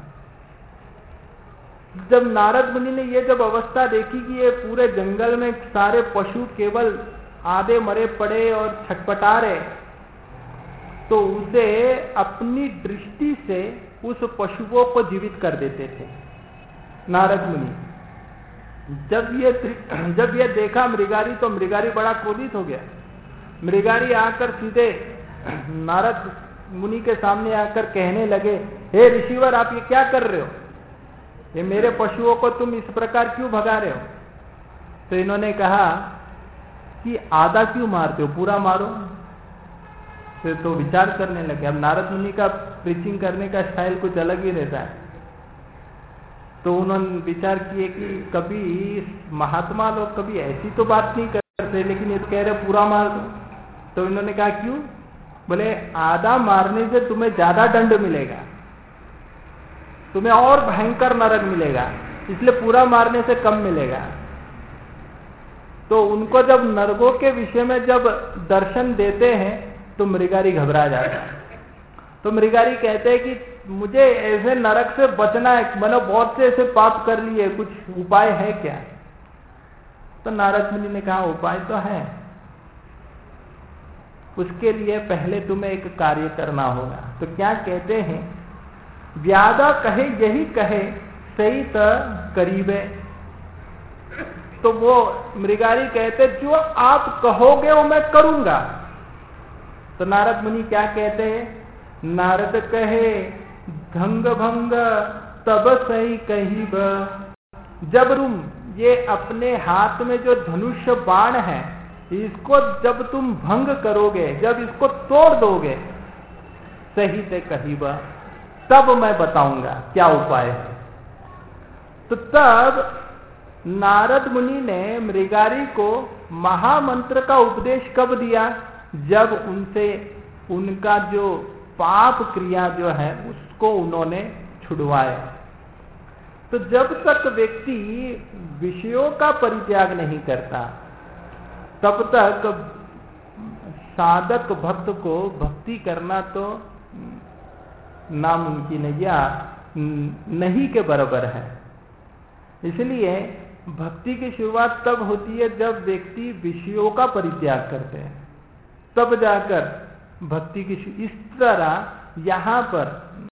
[SPEAKER 2] जब नारद मुनि ने ये जब अवस्था देखी कि ये पूरे जंगल में सारे पशु केवल आधे मरे पड़े और छटपटा रहे, तो उसे अपनी दृष्टि से उस पशुओं को जीवित कर देते थे नारद मुनि। जब ये जब ये देखा मृगारी तो मृगारी बड़ा क्रोधित हो गया। मृगारी आकर सीधे नारद मुनि के सामने आकर कहने लगे, हे ऋषिवर, आप ये क्या कर रहे हो? ये मेरे पशुओं को तुम इस प्रकार क्यों भगा रहे हो? तो इन्होंने कहा कि आधा क्यों मारते हो, पूरा मारो। फिर तो विचार करने लगे। अब नारद मुनि का प्रीचिंग करने का स्टाइल कुछ अलग ही रहता है। तो उन्होंने विचार किए कि कभी महात्मा लोग कभी ऐसी तो बात नहीं करते, लेकिन ये तो कह रहे पूरा मार दो। तो इन्होंने कहा क्यों? बोले आधा मारने से तुम्हें ज्यादा दंड मिलेगा, तुम्हें और भयंकर नरक मिलेगा, इसलिए पूरा मारने से कम मिलेगा। तो उनको जब नरकों के विषय में जब दर्शन देते हैं तो मृगारी घबरा जाता है। तो मृगारी कहते हैं कि मुझे ऐसे नरक से बचना है, मैंने बहुत से ऐसे पाप कर लिए, कुछ उपाय है क्या? तो नारद मुनि ने कहा उपाय तो है, उसके लिए पहले तुम्हें एक कार्य करना होगा। तो क्या कहते हैं? व्यादा कहे यही कहे सही त करीबे। तो वो मृगारी कहते जो आप कहोगे वो मैं करूंगा। तो नारद मुनि क्या कहते हैं? नारद कहे धंग भंग तब सही कही ब। जब तुम ये अपने हाथ में जो धनुष बाण है इसको जब तुम भंग करोगे, जब इसको तोड़ दोगे, सही से कही ब, तब मैं बताऊंगा क्या उपाय है। तो तब नारद मुनि ने मृगारी को महामंत्र का उपदेश कब दिया? जब उनसे उनका जो पाप क्रिया जो है उसको उन्होंने छुड़वाया। तो जब तक व्यक्ति विषयों का परित्याग नहीं करता तब तक साधक भक्त को भक्ति करना तो नामुमकिन है या नहीं के बराबर है। इसलिए भक्ति की शुरुआत तब होती है जब व्यक्ति विषयों का परित्याग करते हैं, तब जाकर भक्ति की। इस तरह यहाँ पर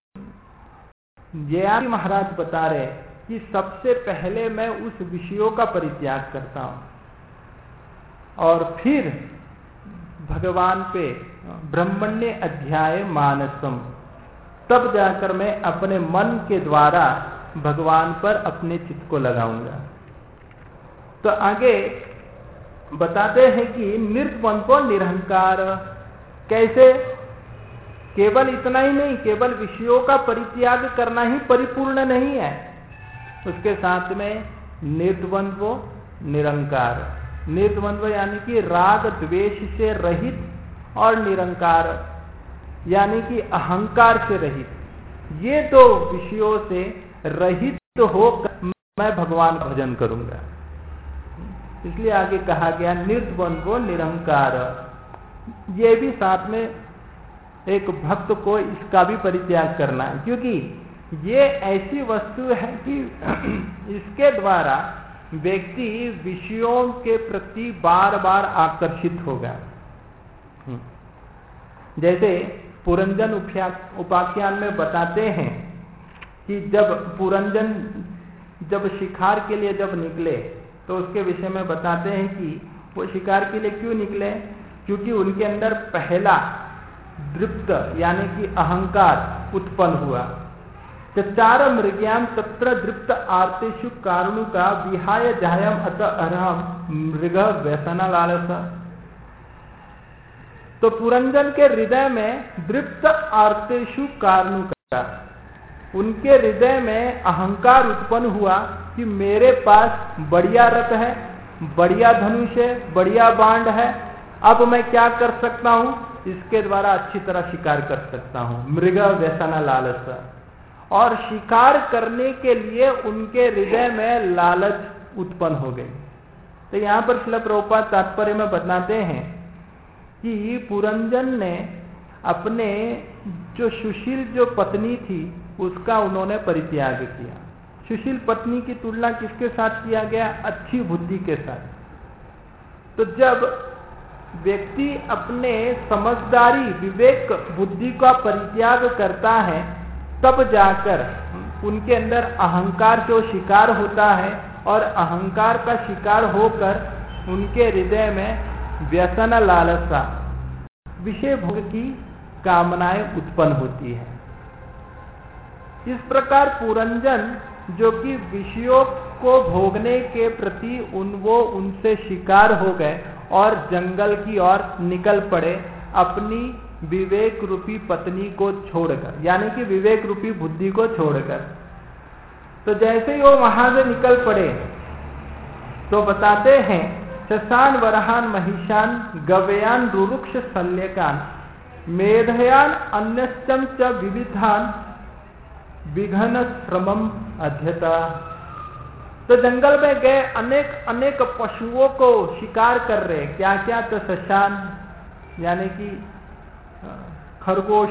[SPEAKER 2] जयाति महाराज बता रहे कि सबसे पहले मैं उस विषयों का परित्याग करता हूं और फिर भगवान पे ब्रह्मण्य अध्याय मानसम, तब जाकर मैं अपने मन के द्वारा भगवान पर अपने चित्त को लगाऊंगा। तो आगे बताते हैं कि निर्द्वंद्व निरहंकार कैसे, केवल इतना ही नहीं, केवल विषयों का परित्याग करना ही परिपूर्ण नहीं है, उसके साथ में निर्द्वंद्व निरंकार। निर्द्वंद्व यानी कि राग द्वेष से रहित और निरंकार यानी कि अहंकार से रहित। ये दो विषयों से रहित होकर मैं भगवान का भजन करूंगा। इसलिए आगे कहा गया निर्द्वंद्व निरंकार। ये भी साथ में एक भक्त को इसका भी परित्याग करना है, क्योंकि ये ऐसी वस्तु है कि इसके द्वारा व्यक्ति विषयों के प्रति बार बार आकर्षित होगा। जैसे पुरंजन उपाख्यान में बताते हैं कि जब पुरंजन जब शिकार के लिए जब निकले तो उसके विषय में बताते हैं कि वो शिकार के लिए क्यों निकले, क्योंकि उनके अंदर पहला दृप्त यानी कि अहंकार उत्पन्न हुआ। चचार मृग्याम तत्र दृप्त आर्तेषु कारणु का विहाय जायम अत अरहम मृग व्यसना लालस। तो पुरंजन के हृदय में दृप्त आर्तेषु कारणु का, उनके हृदय में अहंकार उत्पन्न हुआ कि मेरे पास बढ़िया रथ है, बढ़िया धनुष है, बढ़िया बाण है, अब मैं क्या कर सकता हूं, इसके द्वारा अच्छी तरह शिकार कर सकता हूं। मृग व्यसना लालस, और शिकार करने के लिए उनके हृदय में लालच उत्पन्न हो गई। तो यहां पर श्रील प्रभुपाद तात्पर्य में बताते हैं कि पुरंजन ने अपने जो सुशील जो पत्नी थी उसका उन्होंने परित्याग किया। सुशील पत्नी की तुलना किसके साथ किया गया, अच्छी बुद्धि के साथ। तो जब व्यक्ति अपने समझदारी विवेक बुद्धि का परित्याग करता है तब जाकर उनके अंदर अहंकार जो शिकार होता है, और अहंकार का शिकार होकर उनके हृदय में व्यसन लालसा विषय भोग की कामनाएं उत्पन्न होती है। इस प्रकार पुरंजन जो कि विषयों को भोगने के प्रति उन वो उनसे शिकार हो गए और जंगल की ओर निकल पड़े अपनी विवेक रूपी पत्नी को छोड़कर, यानी कि विवेक रूपी बुद्धि को छोड़कर। तो जैसे ही वो वहां से निकल पड़े तो बताते हैं शशान वरहान महिषान गवयान रुरुक्ष शल्यकान मेधयान अन्यश्चम च विविधान विघन श्रमम अध्यता। तो जंगल में गए अनेक अनेक पशुओं को शिकार कर रहे, क्या क्या, तो शशान यानी कि खरगोश,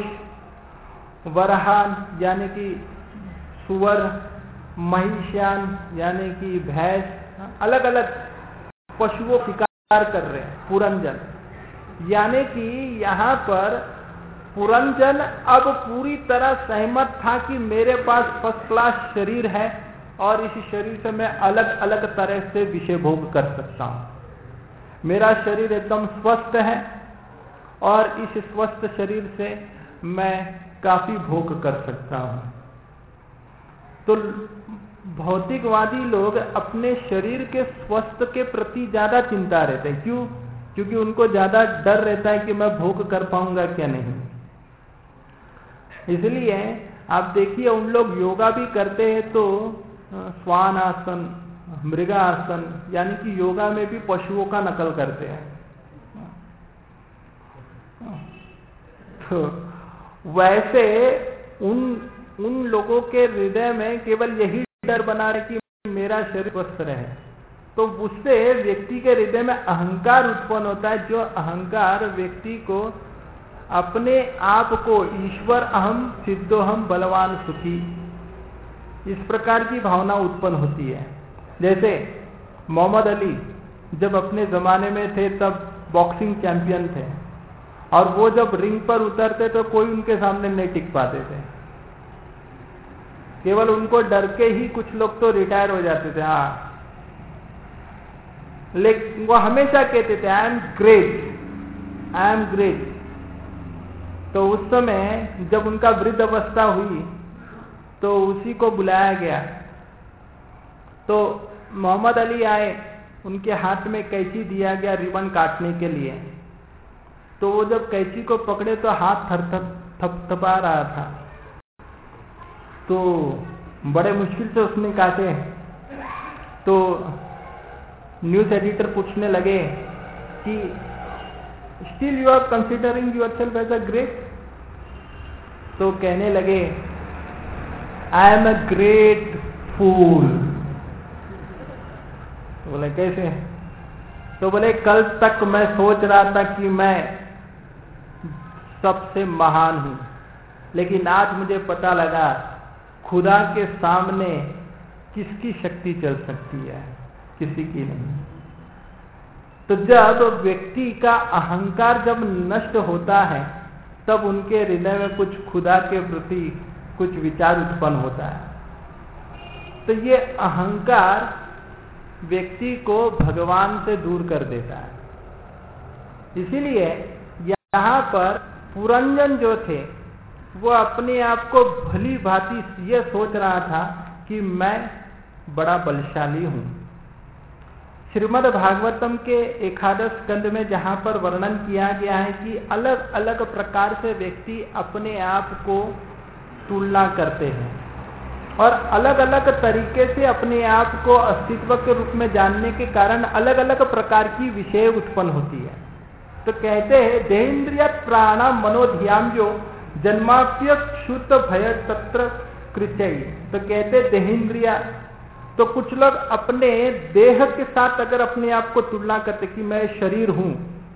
[SPEAKER 2] वरहान यानी कि सुअर, महिष्यान यानी कि भैंस, अलग अलग पशुओं शिकार कर रहे हैं पुरंजन। यानी कि यहाँ पर पुरंजन अब पूरी तरह सहमत था कि मेरे पास फर्स्ट क्लास शरीर है और इस शरीर से मैं अलग अलग तरह से विषय भोग कर सकता हूं। मेरा शरीर एकदम स्वस्थ है और इस स्वस्थ शरीर से मैं काफी भोग कर सकता हूं। तो भौतिकवादी लोग अपने शरीर के स्वास्थ्य के प्रति ज्यादा चिंता रहते हैं। क्यों? क्योंकि उनको ज्यादा डर रहता है कि मैं भोग कर पाऊंगा क्या नहीं। इसलिए आप देखिए उन लोग योगा भी करते हैं तो स्वान आसन, मृगासन, यानी कि योगा में भी पशुओं का नकल करते हैं। तो वैसे उन उन लोगों के हृदय में केवल यही डर बना है कि मेरा शरीर स्वस्थ रहे, तो उससे व्यक्ति के हृदय में अहंकार उत्पन्न होता है, जो अहंकार व्यक्ति को अपने आप को ईश्वर अहम सिद्धोहम बलवान सुखी, इस प्रकार की भावना उत्पन्न होती है। जैसे मोहम्मद अली जब अपने जमाने में थे तब बॉक्सिंग चैंपियन थे, और वो जब रिंग पर उतरते तो कोई उनके सामने नहीं टिक पाते थे। केवल उनको डर के ही कुछ लोग तो रिटायर हो जाते थे। हाँ, लेकिन वो हमेशा कहते थे I am great,
[SPEAKER 1] I am great. तो उस समय जब उनका वृद्ध अवस्था हुई तो उसी को बुलाया गया। तो मोहम्मद अली आए, उनके हाथ में कैंची दिया गया रिबन काटने के लिए। तो वो जब कैंची को पकड़े तो हाथ थर थर थपथपा रहा था। तो बड़े मुश्किल से उसने काटे। तो न्यूज एडिटर पूछने लगे कि still you are considering yourself as a great. तो कहने लगे आई एम अ ग्रेट फूल। तो बोले कैसे? तो बोले कल तक मैं सोच रहा था कि मैं सबसे महान हूं, लेकिन आज मुझे पता लगा खुदा के सामने किसकी शक्ति चल सकती है, किसी की नहीं। तो जब व्यक्ति का अहंकार जब नष्ट होता है तब उनके हृदय में कुछ खुदा के प्रति कुछ विचार उत्पन्न होता है। तो ये अहंकार व्यक्ति को भगवान से दूर कर देता है। इसीलिए यहाँ पर पुरंजन जो थे वो अपने आप को भली भांति ये सोच रहा था कि मैं बड़ा बलशाली हूं। श्रीमद् भागवतम के एकादश स्कंद में जहां पर वर्णन किया गया है कि अलग अलग प्रकार से व्यक्ति अपने आप को तुलना करते हैं और अलग अलग तरीके से अपने आप को अस्तित्व के रूप में जानने के कारण अलग अलग प्रकार की विषय उत्पन्न होती है। तो कहते हैं देहेन्द्रिय प्राण मनोध्याम जो जन्माप्य क्षुत भय तत्र कृचय। तो कहते देहेन्द्रिया, तो कुछ लोग अपने देह के साथ अगर अपने आप को तुलना करते कि मैं शरीर हूं,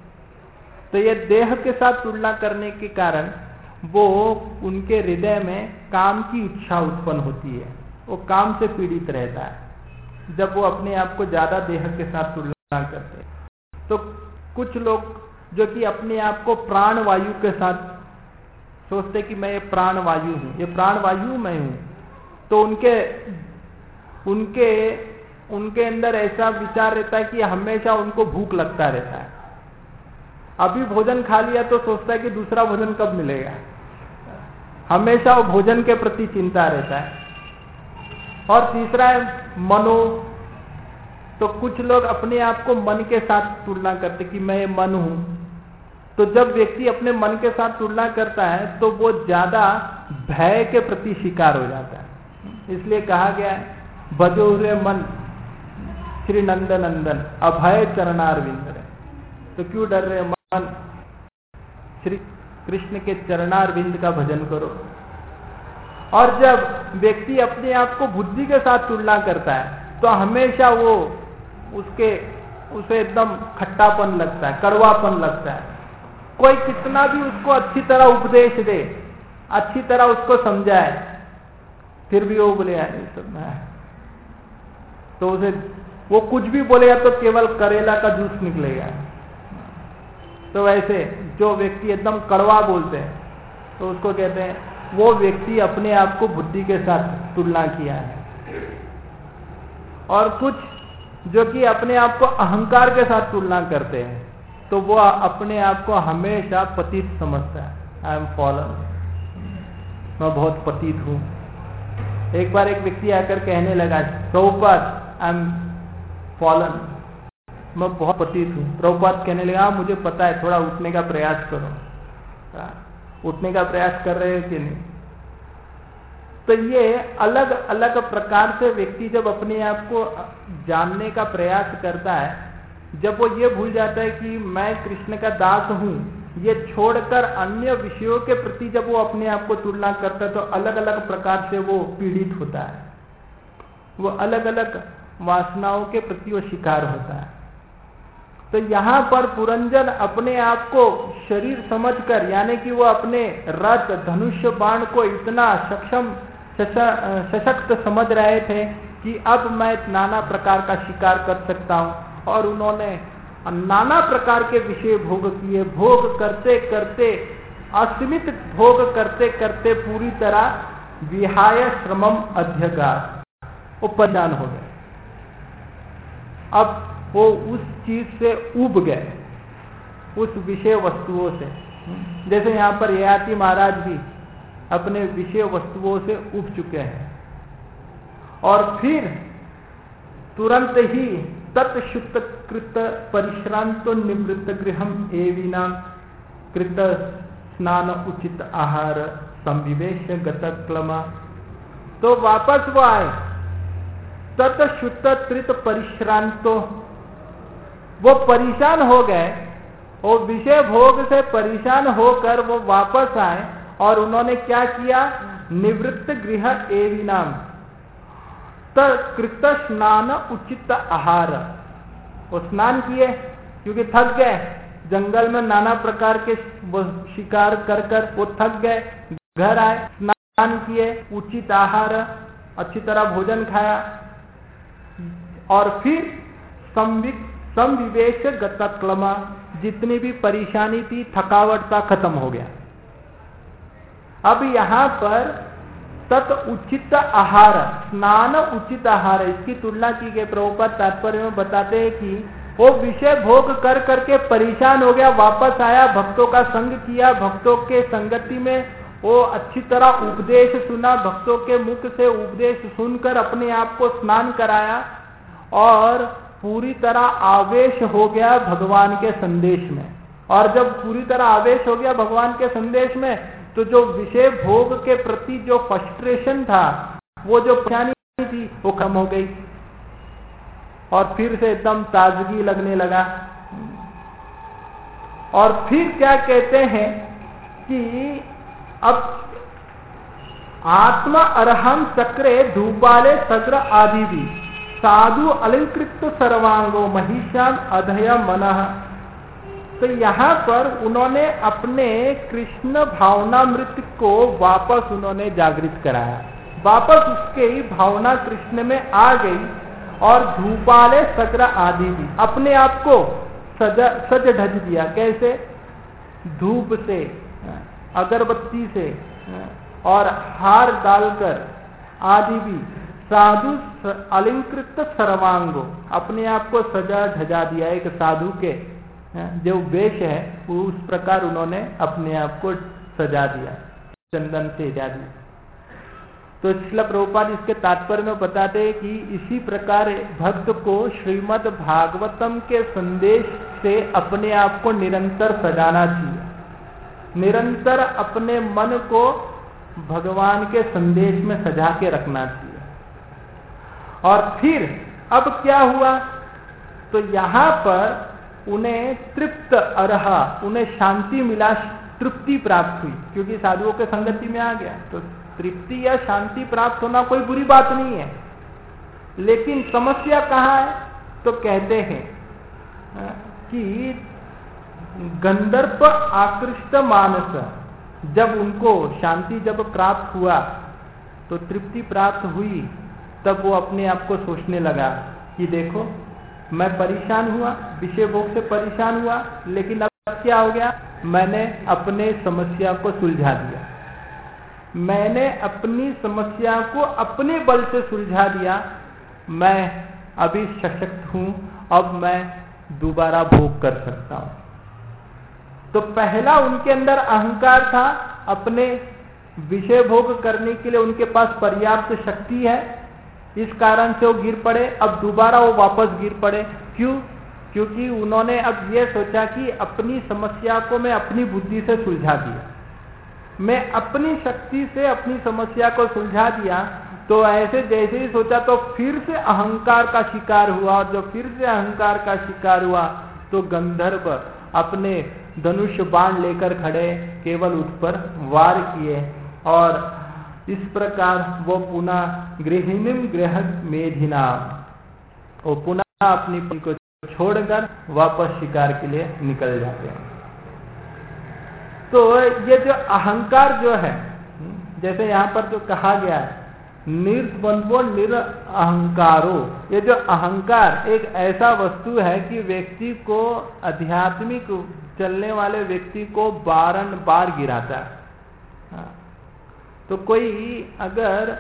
[SPEAKER 1] तो ये देह के साथ तुलना करने के कारण वो उनके हृदय में काम की इच्छा उत्पन्न होती है, वो काम से पीड़ित रहता है जब वो अपने आप को ज्यादा देह के साथ तुलना करते हैं। तो कुछ लोग जो कि अपने आप को प्राण वायु के साथ सोचते कि मैं ये प्राण वायु हूं, ये प्राण वायु मैं हूं, तो उनके उनके उनके अंदर ऐसा विचार रहता है कि हमेशा उनको भूख लगता रहता है। अभी भोजन खा लिया तो सोचता है कि दूसरा भोजन कब मिलेगा, हमेशा वो भोजन के प्रति चिंता रहता है। और तीसरा है मनो। तो कुछ लोग अपने आप को मन के साथ तुलना करते कि मैं मन हूं। तो जब व्यक्ति अपने मन के साथ तुलना करता है तो वो ज्यादा भय के प्रति शिकार हो जाता है। इसलिए कहा गया है भजो रे मन श्री नंद नंदन अभय चरणारविंद। तो क्यों डर रहे मन, श्री कृष्ण के चरणारविंद का भजन करो। और जब व्यक्ति अपने आप को बुद्धि के साथ तुलना करता है तो हमेशा वो उसके उसे एकदम खट्टापन लगता है, कड़वापन लगता है। कोई कितना भी उसको अच्छी तरह उपदेश दे, अच्छी तरह उसको समझाए, फिर भी वो बोले यार सब है, तो उसे वो कुछ भी बोलेगा तो केवल करेला का जूस निकलेगा। तो वैसे जो व्यक्ति एकदम कड़वा बोलते हैं तो उसको कहते हैं वो व्यक्ति अपने आप को बुद्धि के साथ तुलना किया है। और कुछ जो कि अपने आप को अहंकार के साथ तुलना करते हैं तो वो अपने आप को हमेशा पतित समझता है। आई एम फॉलन, मैं बहुत पतित हूं। एक बार एक व्यक्ति आकर कहने लगा प्रभुपाद आई एम फॉलन, मैं बहुत पतित हूं। प्रभुपाद कहने लगा मुझे पता है, थोड़ा उठने का प्रयास करो। उठने का प्रयास कर रहे हैं कि नहीं? तो ये अलग अलग प्रकार से व्यक्ति जब अपने आप को जानने का प्रयास करता है, जब वो ये भूल जाता है कि मैं कृष्ण का दास हूं, ये छोड़कर अन्य विषयों के प्रति जब वो अपने आप को तुलना करता है तो अलग अलग प्रकार से वो पीड़ित होता है, वो अलग अलग वासनाओं के प्रति वो शिकार होता है। तो यहाँ पर पुरंजन अपने आप को शरीर समझकर, यानी कि वो अपने रथ धनुष्य बाण को इतना सक्षम सशक्त समझ रहे थे कि अब मैं नाना प्रकार का शिकार कर सकता हूं। और उन्होंने नाना प्रकार के विषय भोग किए, भोग करते करते असीमित भोग करते करते पूरी तरह विहाय श्रमम अध्यगार, वो परेशान हो गए। अब वो उस चीज से उब गए, उस विषय वस्तुओं से। जैसे यहाँ पर ययाति महाराज भी अपने विषय वस्तुओं से उब चुके हैं और फिर तुरंत ही तत्शुद्ध कृत परिश्रांतो निवृत्त गृहम एविनाम कृत स्नान उचित आहार संविवेश गत क्लमा। तो वापस वो आए तत्शुद्ध कृत परिश्रांतो, वो परेशान हो गए, वो विषय भोग से परेशान होकर वो वापस आए और उन्होंने क्या किया, निवृत्त गृह एविनाम कृत स्नान उचित आहार, वो स्नान किए क्योंकि थक गए, जंगल में नाना प्रकार के शिकार कर कर वो थक गए, घर आए, स्नान किए, उचित आहार, अच्छी तरह भोजन खाया और फिर संविक संविवेश गतक्लमा, जितनी भी परेशानी थी, थकावट था, खत्म हो गया। अब यहाँ पर तत् उचित आहार, स्नान उचित आहार, इसकी तुलना की गई। प्रभुपाद तात्पर्य में बताते हैं कि वो विषय भोग कर करके परेशान हो गया, वापस आया, भक्तों का संग किया, भक्तों के संगति में वो अच्छी तरह उपदेश सुना, भक्तों के मुख से उपदेश सुनकर अपने आप को स्नान कराया और पूरी तरह आवेश हो गया भगवान के संदेश में। और जब पूरी तरह आवेश हो गया भगवान के संदेश में, तो जो विषय भोग के प्रति जो फ्रस्ट्रेशन था, वो जो परेशानी थी, वो कम हो गई और फिर से एकदम ताजगी लगने लगा। और फिर क्या कहते हैं कि अब आत्मा अरहम चक्रे धूपाले सग्र आदि भी साधु अलंकृत सर्वांगो महिषाम अधय मनः। तो यहाँ पर उन्होंने अपने कृष्ण भावनामृत को वापस उन्होंने जागृत कराया, वापस उसके ही भावना कृष्ण में आ गई और धूपाले सग्र आदि भी अपने आप को सज सज ढज दिया। कैसे? धूप से, अगरबत्ती से और हार डालकर, आदि भी साधु अलंकृत सर्वांगो, अपने आप को सजा ढजा दिया। एक साधु के जो वेश है उस प्रकार उन्होंने अपने आप को सजा दिया, चंदन से सजा दिया। तो श्रील प्रभुपाद इसके तात्पर्य में बताते हैं कि इसी प्रकार भक्त को श्रीमद् भागवतम के संदेश से अपने आप को निरंतर सजाना चाहिए, निरंतर अपने मन को भगवान के संदेश में सजा के रखना चाहिए। और फिर अब क्या हुआ, तो यहाँ पर उन्हें तृप्त अरहा, उन्हें शांति मिला, तृप्ति प्राप्त हुई, क्योंकि साधुओं के संगति में आ गया। तो तृप्ति या शांति प्राप्त होना कोई बुरी बात नहीं है, लेकिन समस्या कहाँ है? तो कहते हैं कि गंधर्व आकृष्ट मानस, जब उनको शांति जब प्राप्त हुआ, तो तृप्ति प्राप्त हुई, तब वो अपने आप को सोचने लगा कि देखो मैं परेशान हुआ, विषय भोग से परेशान हुआ, लेकिन अब क्या हो गया, मैंने अपने समस्या को सुलझा दिया, मैंने अपनी समस्या को अपने बल से सुलझा दिया, मैं अभी सशक्त हूं, अब मैं दोबारा भोग कर सकता हूं। तो पहला उनके अंदर अहंकार था, अपने विषय भोग करने के लिए उनके पास पर्याप्त शक्ति है, इस कारण से वो गिर पड़े। अब दोबारा वो वापस गिर पड़े, क्यों? क्योंकि उन्होंने अब ये सोचा कि अपनी समस्या को मैं अपनी बुद्धि से सुलझा दिया, मैं अपनी शक्ति से अपनी समस्या को सुलझा दिया। तो ऐसे जैसे ही सोचा तो फिर से अहंकार का शिकार हुआ, और जो फिर से अहंकार का शिकार हुआ तो गंधर्व अपने धनुष बाण लेकर खड़े, केवल उस पर वार किए, और इस प्रकार वो पुनः गृहिणीम गृह मेधिना, वो पुनः अपनी पत्नी को छोड़कर वापस शिकार के लिए निकल जाते हैं। तो ये जो अहंकार जो है, जैसे यहाँ पर जो कहा गया है निर्द्वंद्वो निरअहंकारो, ये जो अहंकार एक ऐसा वस्तु है कि व्यक्ति को, आध्यात्मिक चलने वाले व्यक्ति को बारंबार गिराता है। तो कोई अगर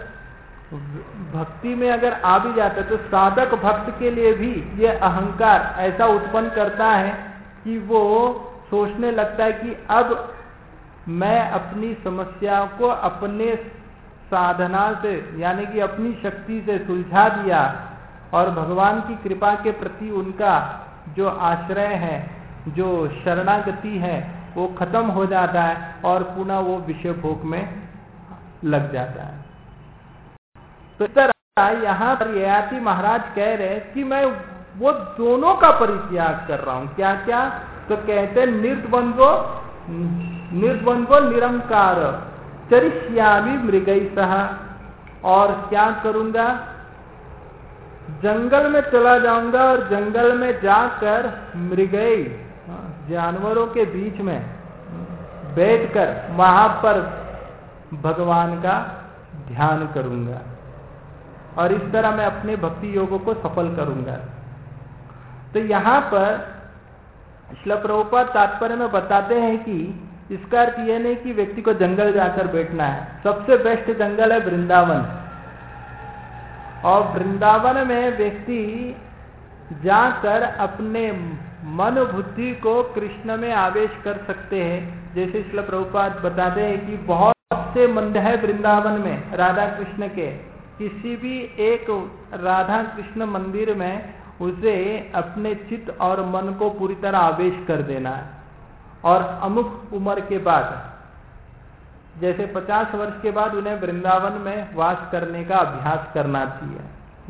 [SPEAKER 1] भक्ति में अगर आ भी जाता है तो साधक भक्त के लिए भी ये अहंकार ऐसा उत्पन्न करता है कि वो सोचने लगता है कि अब मैं अपनी समस्या को अपने साधना से यानी कि अपनी शक्ति से सुलझा दिया और भगवान की कृपा के प्रति उनका जो आश्रय है, जो शरणागति है, वो खत्म हो जाता है और पुनः वो विषय भोग में लग जाता है। तो इस तरह यहाँ पर ययाति महाराज कह रहे हैं कि मैं वो दोनों का परित्याग कर रहा हूँ। क्या क्या? तो कहते हैं निर्द्वंद्वो निर्द्वंद्वो निरंकार चरिष्यामि मृगैः। और क्या करूंगा? जंगल में चला जाऊंगा और जंगल में जाकर मृगई जानवरों के बीच में बैठकर वहां पर भगवान का ध्यान करूंगा और इस तरह मैं अपने भक्ति योगों को सफल करूंगा। तो यहाँ पर श्रील प्रभुपाद तात्पर्य में बताते हैं कि इसका अर्थ यह नहीं कि व्यक्ति को जंगल जाकर बैठना है। सबसे बेस्ट जंगल है वृंदावन, और वृंदावन में व्यक्ति जाकर अपने मन बुद्धि को कृष्ण में आवेश कर सकते हैं। जैसे श्रील प्रभुपाद बताते हैं कि बहुत से मंदिर है वृंदावन में राधा कृष्ण के, किसी भी एक राधा कृष्ण मंदिर में उसे अपने चित्त और मन को पूरी तरह आवेश कर देना है और अमुक उम्र के बाद, जैसे पचास वर्ष के बाद उन्हें वृंदावन में वास करने का अभ्यास करना चाहिए।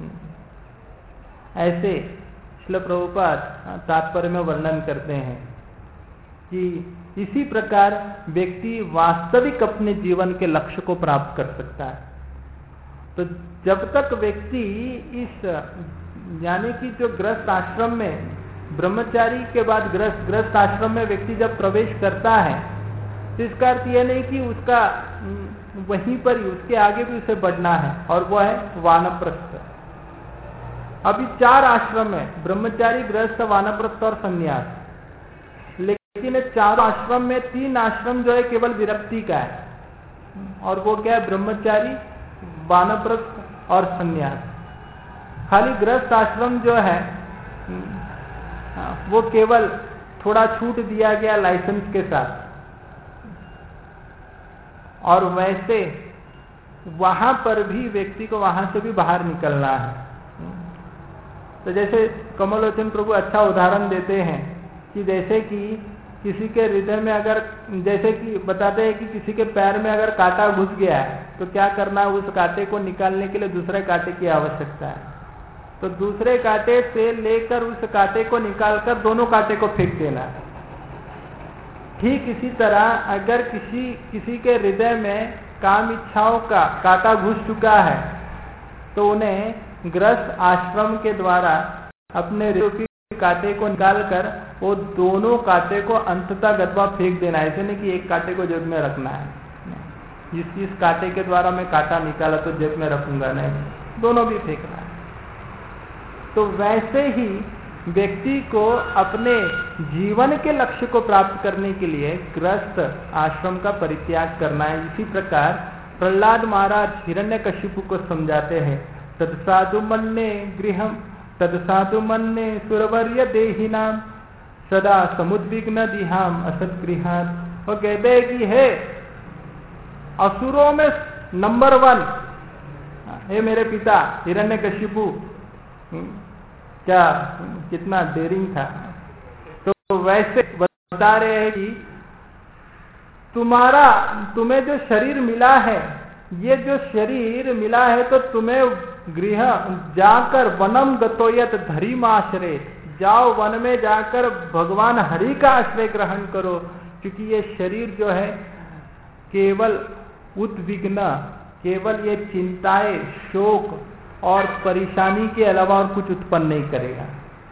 [SPEAKER 1] ऐसे श्रील प्रभुपाद तात्पर्य में वर्णन करते हैं कि इसी प्रकार व्यक्ति वास्तविक अपने जीवन के लक्ष्य को प्राप्त कर सकता है। तो जब तक व्यक्ति इस यानी कि जो गृहस्थ आश्रम में ब्रह्मचारी के बाद गृहस्थ गृहस्थ आश्रम में व्यक्ति जब प्रवेश करता है तो इसका अर्थ यह नहीं कि उसका वहीं पर ही उसके आगे भी उसे बढ़ना है, और वो है वानप्रस्थ। अभी चार आश्रम है, ब्रह्मचारी, गृहस्थ, वानप्रस्थ और संन्यास। लेकिन चार आश्रम में तीन आश्रम जो है केवल विरक्ति का है, और वो क्या है? ब्रह्मचारी, वानप्रस्थ और संन्यास। खाली गृहस्थ आश्रम जो है वो केवल थोड़ा छूट दिया गया लाइसेंस के साथ, और वैसे वहां पर भी व्यक्ति को वहां से भी बाहर निकलना है। तो जैसे कमलोचन प्रभु अच्छा उदाहरण देते हैं कि जैसे कि किसी के हृदय में अगर, जैसे कि बताते हैं कि किसी के पैर में अगर कांटा घुस गया है तो क्या करना है? उस कांटे को निकालने के लिए दूसरे कांटे की आवश्यकता है। तो दूसरे कांटे से लेकर उस कांटे को निकालकर दोनों कांटे को फेंक देना है। ठीक इसी तरह अगर किसी किसी के हृदय में काम इच्छाओं का कांटा घुस चुका है तो उन्हें गृहस्थ आश्रम के द्वारा अपने हृदय के कांटे को निकालकर वो दोनों कांटे को अंततः गत्वा फेंक देना है। ऐसे नहीं कि एक कांटे को जेब में रखना है, जिस इस कांटे के द्वारा मैं कांटा निकाला तो जेब में रखूंगा, नहीं, दोनों भी फेंकना है। तो वैसे ही व्यक्ति को अपने जीवन के लक्ष्य को प्राप्त करने के लिए गृहस्थ आश्रम का परित्याग करना है। इसी प्रकार प्रहलाद महाराज हिरण्यकशिपु को समझाते हैं, तत्साधु मन्ये गृहम तत्साधु मन्ये सुरवर्य देहिनाम सदा समुद्विग्न दिहाम असत गृहात। वो कहते हैं कि हे असुरों में नंबर वन, हे मेरे पिता हिरण्यकशिपु, क्या कितना डेयरिंग था। तो वैसे बता रहे हैं कि तुम्हारा तुम्हें जो शरीर मिला है, ये जो शरीर मिला है तो तुम्हें गृह जाकर वनम गतोयत धरीमाश्रय, जाओ वन में जाकर भगवान हरि का आश्रय ग्रहण करो, क्योंकि ये शरीर जो है केवल उद्विग्न, केवल ये चिंताएं, शोक और परेशानी के अलावा और कुछ उत्पन्न नहीं करेगा।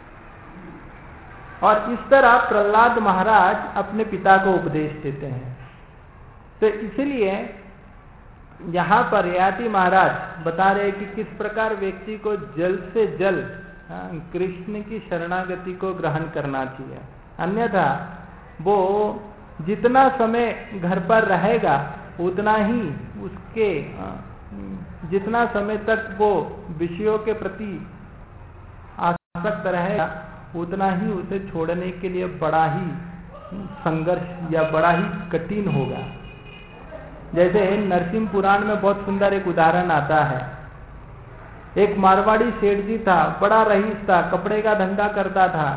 [SPEAKER 1] और इस तरह प्रहलाद महाराज अपने पिता को उपदेश देते हैं। तो इसलिए यहाँ पर ययाति महाराज बता रहे कि किस प्रकार व्यक्ति को जल्द से जल्द कृष्ण की शरणागति को ग्रहण करना चाहिए, अन्यथा वो जितना समय घर पर रहेगा उतना ही उसके जितना समय तक वो विषयों के प्रति आसक्त रहेगा उतना ही उसे छोड़ने के लिए बड़ा ही संघर्ष या बड़ा ही कठिन होगा। जैसे नरसिंह पुराण में बहुत सुंदर एक उदाहरण आता है। एक मारवाड़ी सेठ जी था, बड़ा रईस था, कपड़े का धंधा करता था।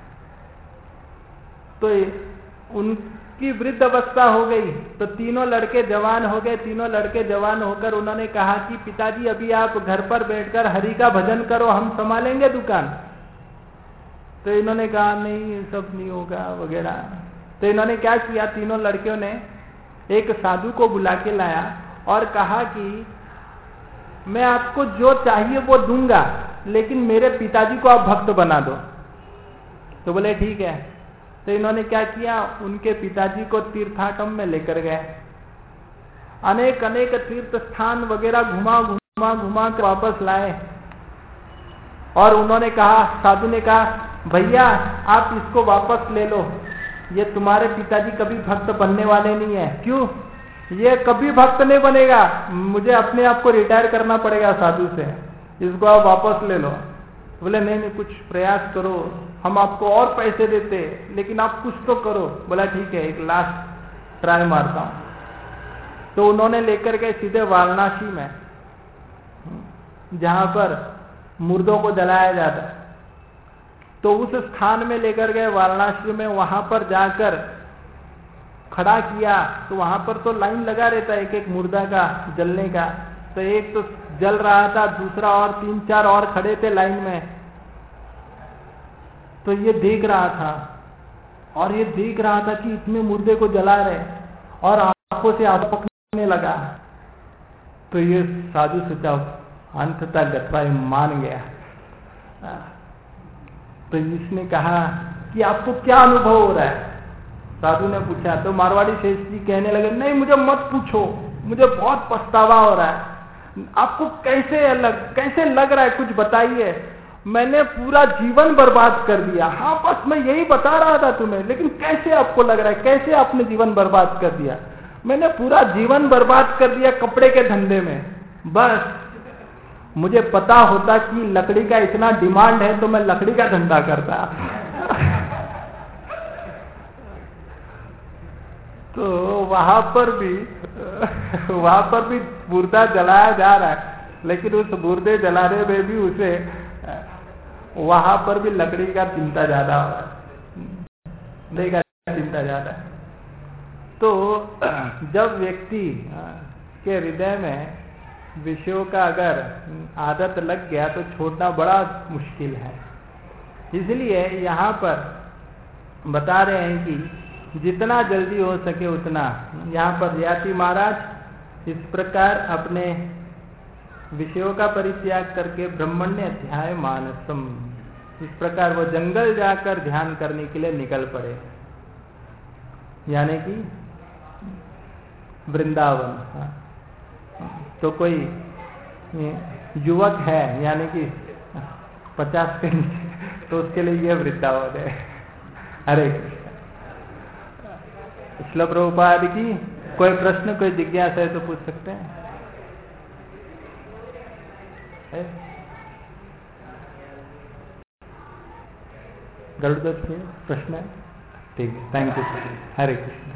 [SPEAKER 1] तो उनकी वृद्ध अवस्था हो गई, तो तीनों लड़के जवान हो गए। तीनों लड़के जवान होकर उन्होंने कहा कि पिताजी अभी आप घर पर बैठकर हरि का भजन करो, हम संभालेंगे दुकान। तो इन्होंने कहा नहीं, ये सब नहीं होगा वगैरह। तो इन्होंने क्या किया, तीनों लड़कियों ने एक साधु को बुला के लाया और कहा कि मैं आपको जो चाहिए वो दूंगा, लेकिन मेरे पिताजी को आप भक्त बना दो। तो बोले ठीक है। तो इन्होंने क्या किया, उनके पिताजी को तीर्थाटन में लेकर गए, अनेक अनेक तीर्थ स्थान वगैरह घुमा घुमा घुमा कर वापस लाए। और उन्होंने कहा, साधु ने कहा, भैया आप इसको वापस ले लो, ये तुम्हारे पिताजी कभी भक्त बनने वाले नहीं है। क्यों? ये कभी भक्त नहीं बनेगा, मुझे अपने आप को रिटायर करना पड़ेगा साधु से, इसको आप वापस ले लो। बोले नहीं नहीं, कुछ प्रयास करो, हम आपको और पैसे देते, लेकिन आप कुछ तो करो। बोला ठीक है, एक लास्ट ट्राई मारता हूं। तो उन्होंने लेकर गए सीधे वाराणसी में, जहां पर मुर्दों को जलाया जाता है। तो उस स्थान में लेकर गए वाराणसी में, वहां पर जाकर खड़ा किया। तो वहां पर तो लाइन लगा रहता है एक एक मुर्दा का जलने का। तो एक तो जल रहा था, दूसरा और तीन चार और खड़े थे लाइन में। तो ये देख रहा था, और ये देख रहा था कि इतने मुर्दे को जला रहे, और आंखों से आंसू पकने लगा। तो ये साधु सोचा, अंततः गत्वा मान गया। तो इसने कहा कि आपको क्या अनुभव हो रहा है? साधु ने पूछा। तो मारवाड़ी शेष जी कहने लगे, नहीं मुझे मत पूछो, मुझे बहुत पछतावा हो रहा है। आपको कैसे अलग कैसे लग रहा है, कुछ बताइए। मैंने पूरा जीवन बर्बाद कर दिया। हाँ बस मैं यही बता रहा था तुम्हें, लेकिन कैसे आपको लग रहा है, कैसे आपने जीवन बर्बाद कर दिया? मैंने पूरा जीवन बर्बाद कर दिया कपड़े के धंधे में। बस मुझे पता होता कि लकड़ी का इतना डिमांड है तो मैं लकड़ी का धंधा करता। तो वहां पर भी वहां पर भी मुर्दा जलाया जा रहा है, लेकिन उस मुर्दे जलाने में भी उसे वहां पर भी लकड़ी का चिंता ज्यादा हो रहा है, लकड़ी का चिंता ज्यादा है। तो जब व्यक्ति के हृदय में विषयों का अगर आदत लग गया तो छोड़ना बड़ा मुश्किल है। इसलिए यहाँ पर बता रहे हैं कि जितना जल्दी हो सके उतना। यहाँ पर याति महाराज इस प्रकार अपने विषयों का परित्याग करके ब्रह्मण्य अध्याय मानसम, इस प्रकार वो जंगल जाकर ध्यान करने के लिए निकल पड़े, यानी कि वृंदावन। तो कोई युवक है यानी कि पचास के नीचे, तो उसके लिए यह वृंदावन है। हरे कृष्ण। श्रील प्रभुपाद की कोई प्रश्न, कोई जिज्ञासा है तो पूछ सकते हैं। गरुड़ ध्वज पे प्रश्न है? ठीक है, थैंक यू। हरे कृष्ण।